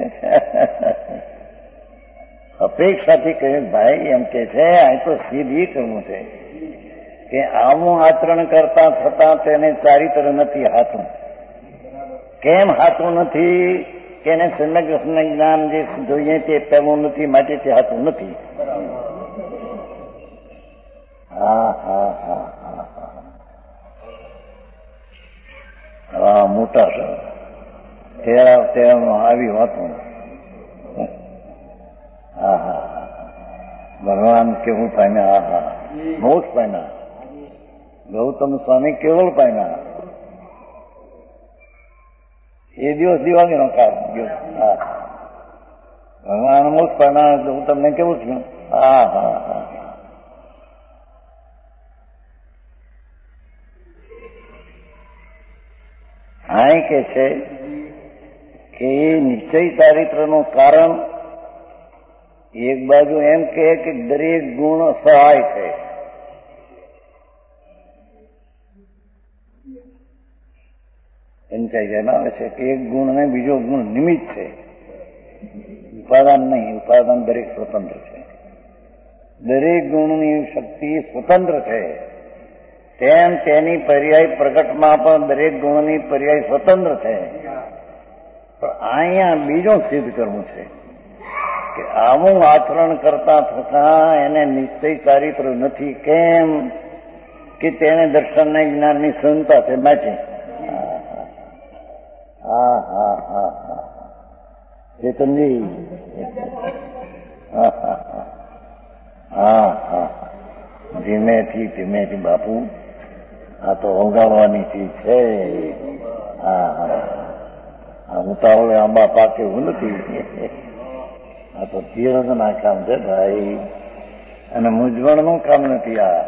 અપેક્ષાથી કહ્યું ભાઈ એમ કે છે અહીં તો સીધી કરવું છે કે આવું આચરણ કરતા છતાં તેને ચારિત્ર નથી હાથું. કેમ હાથું નથી? કે એને સમ્યક દર્શન જ્ઞાન જે જોઈએ તે પહેલું નથી, માટે તે હાથું નથી. મોટા તેરામાં આવી વાતો. ભગવાન કેવું પામ્યા, મોક્ષ પામ્યા. ગૌતમ સ્વામી કેવળ પામ્યા. એ દિવસ દિવાળીનો કાળ ગયો. ભગવાન મોક્ષ પામ્યા. ગૌતમને કેવું થયું? અહીં કે છે કે એ નિશ્ચય ચારિત્રનું કારણ એક બાજુ એમ કે દરેક ગુણ સહાય છે. પંચાયત આવે છે કે એક ગુણ ને બીજો ગુણ નિમિત્ત છે, ઉપાદાન નહીં. ઉપાદાન દરેક સ્વતંત્ર છે. દરેક ગુણની શક્તિ સ્વતંત્ર છે. તેમ તેની પર્યાય પ્રગટમાં પણ દરેક ગુણની પર્યાય સ્વતંત્ર છે. પણ અહીંયા બીજું સિદ્ધ કરવું છે કે આવું આચરણ કરતા થતા એને નિશ્ચય ચારિત્ર નથી. કેમ કે તેને દર્શનના જ્ઞાનની સંતા છે માટે. ચેતનજી ધીમેથી બાપુ આ તો ઓગાળવાની ચીજ છે. ઉતાવળે આંબા પાકે એવું નથી. આ તો ધીરજના કામ છે ભાઈ, અને મૂંઝવણનું કામ નથી. આ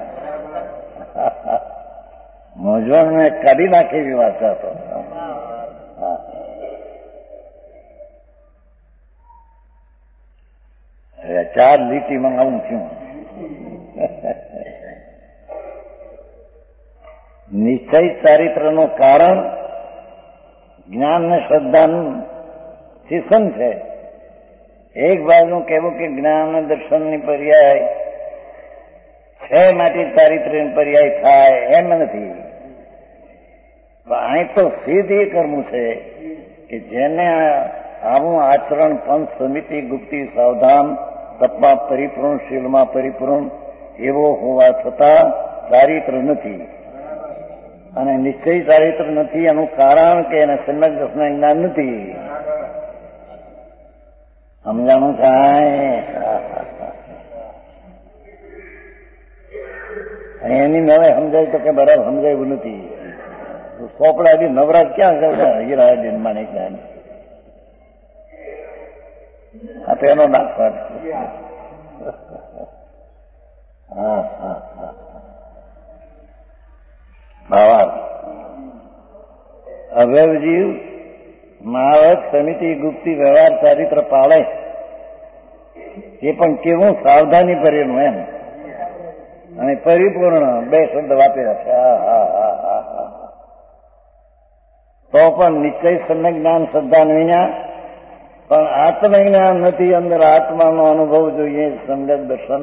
મૂંઝવણને કાઢી નાખે એવી વાત છે. તો ચાર લીટીમાં આવું થયું. નિશ્ચય ચારિત્રનું કારણ જ્ઞાન ને શ્રદ્ધાનું શિક્ષણ છે. એક બાજુ કહેવું કે જ્ઞાન દર્શનની પર્યાય છે માટે ચારિત્ર્યની પર્યાય થાય એમ નથી. અહીં તો સિદ્ધ એ કરવું છે કે જેને આવું આચરણ પંચ સમિતિ ગુપ્તી સાવધાન તપમાં પરિપૂર્ણ શીલમાં પરિપૂર્ણ એવો હોવા છતાં ચારિત્ર નથી. અને નિશ્ચય ચારિત્ર નથી એનું કારણ કે એને સમ્યક દર્શન જ્ઞાન નથી. સમજાણું થાય? એની મેળે સમજાય તો કે બરાબર સમજાયું નથી. સોપડા બી નવરાજ ક્યાં કરતા હીરા માણેક આ તો એનો દાખલા. હા હા હા ભાવાર્થ અભયજીવ મહાવત સમિતિ ગુપ્તી વ્યવહાર ચારિત્ર પાળે એ પણ કેવું સાવધાની ભરેલું એમ અને પરિપૂર્ણ બે શબ્દ વાપર્યા છે. તો પણ નિશ્ચય સમ્યક જ્ઞાન શ્રદ્ધા વિના પણ આત્મજ્ઞાન નથી. અંદર આત્માનો અનુભવ જોઈએ, સમ્યક દર્શન.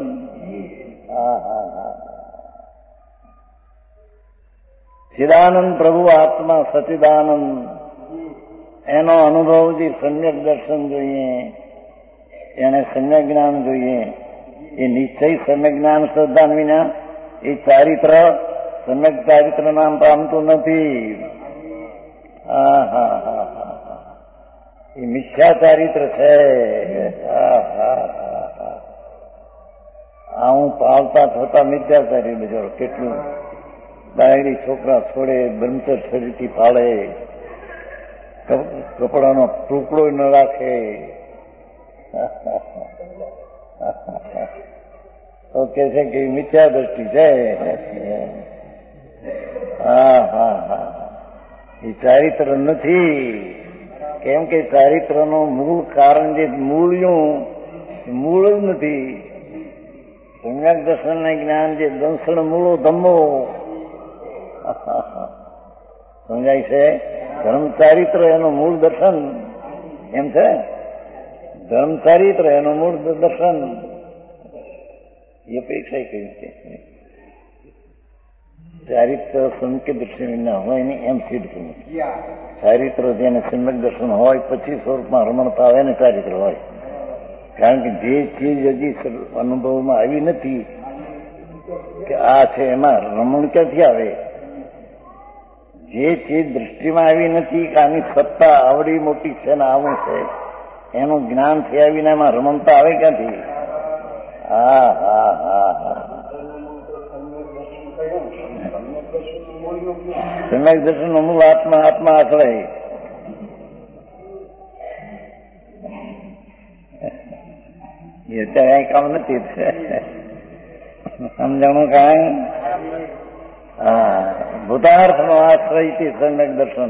ચિદાનંદ પ્રભુ આત્મા સચિદાનંદ એનો અનુભવ જે સમ્યક દર્શન જોઈએ, એને સમ્યક જ્ઞાન જોઈએ. એ નિશ્ચય સમ્યક જ્ઞાન શ્રદ્ધા વિના એ ચારિત્ર સમ્યક ચારિત્ર નામ પામતું નથી. એ મિથ્યા ચારિત્ર છે. હું પાલતા થતા મિથ્યાચારી બજારો કેટલું ડાયરી છોકરા છોડે, બ્રહ્મચર્યથી પાળે, કપડાનો ટુકડો ન રાખે, તો કે છે કે મિથ્યા દ્રષ્ટિ છે. એ ચારિત્ર નથી. કેમ કે ચારિત્રનું મૂળ કારણ જે મૂળ જ નથી. સમ્યક દર્શન જ્ઞાન જે દંસણ મૂળો ધમ્મો સમજાય છે. ધર્મચારિત્ર એનું મૂળ દર્શન એમ છે. ધર્મચારિત્ર એનું મૂળ દર્શન એ અપેક્ષા કહ્યું છે. ચારિત્ર સમ્યક દર્શન વિના હોય નહીં એમ સિદ્ધ કર્યું. ચારિત્ર જેને સમ્યક દર્શન હોય પછી સ્વરૂપમાં રમણતા આવે ને ચારિત્ર હોય. કારણ કે જે ચીજ હજી અનુભવમાં આવી નથી કે આ છે એમાં રમણ ક્યાંથી આવે? જે ચીજ દૃષ્ટિમાં આવી નથી કે આની સત્તા આવડી મોટી છે ને આવું છે એનું જ્ઞાન થયા વિના એમાં રમણતા આવે ક્યાંથી? સમ્યક દર્શન નું મૂળ આત્મા આશ્રય. એ અત્યારે કઈ કામ નથી. સમજણું કાંઈ? ભૂતાર્થ નો આશ્રય થી સમ્યક દર્શન.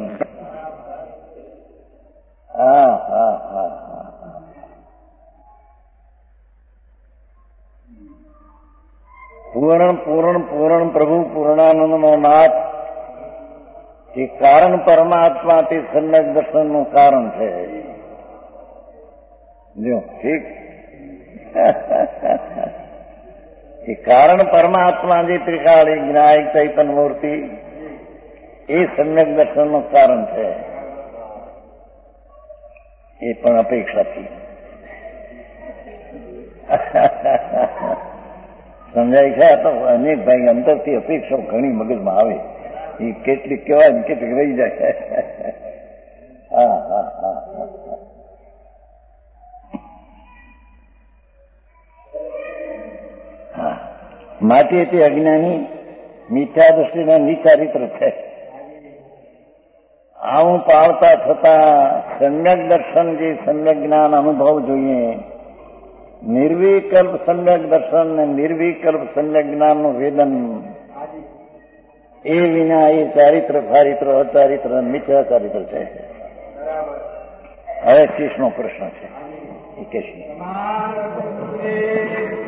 પૂર્ણ પ્રભુ પૂર્ણાનંદ નો નાથ એ કારણ પરમાત્મા તે સમ્યક દર્શન નું કારણ છે. જો ઠીક એ કારણ પરમાત્મા જે ત્રિકાળી જ્ઞાયક ચૈતન્ય મૂર્તિ એ સમ્યક દર્શન નું કારણ છે. એ પણ અપેક્ષાથી સમજાય છે. તો અનેક ભાઈ અંદરથી અપેક્ષાઓ ઘણી મગજમાં આવે. એ કેટલીક કહેવાય ને કેટલીક રહી જાય. માટે તે અજ્ઞાની મિથ્યા દૃષ્ટિના નિચારિત્ર છે. આવું પાળતા થતા સમ્યક દર્શન જે સમ્યક જ્ઞાન અનુભવ જોઈએ, નિર્વિકલ્પ સમ્યક દર્શન ને નિર્વિકલ્પ સમ્યક જ્ઞાનનું વેદન એ વિના એ ચારિત્ર ફારિત્ર અચારિત્ર મિથ્યા ચારિત્ર છે. હવે શીશનો પ્રશ્ન છે એ કે છે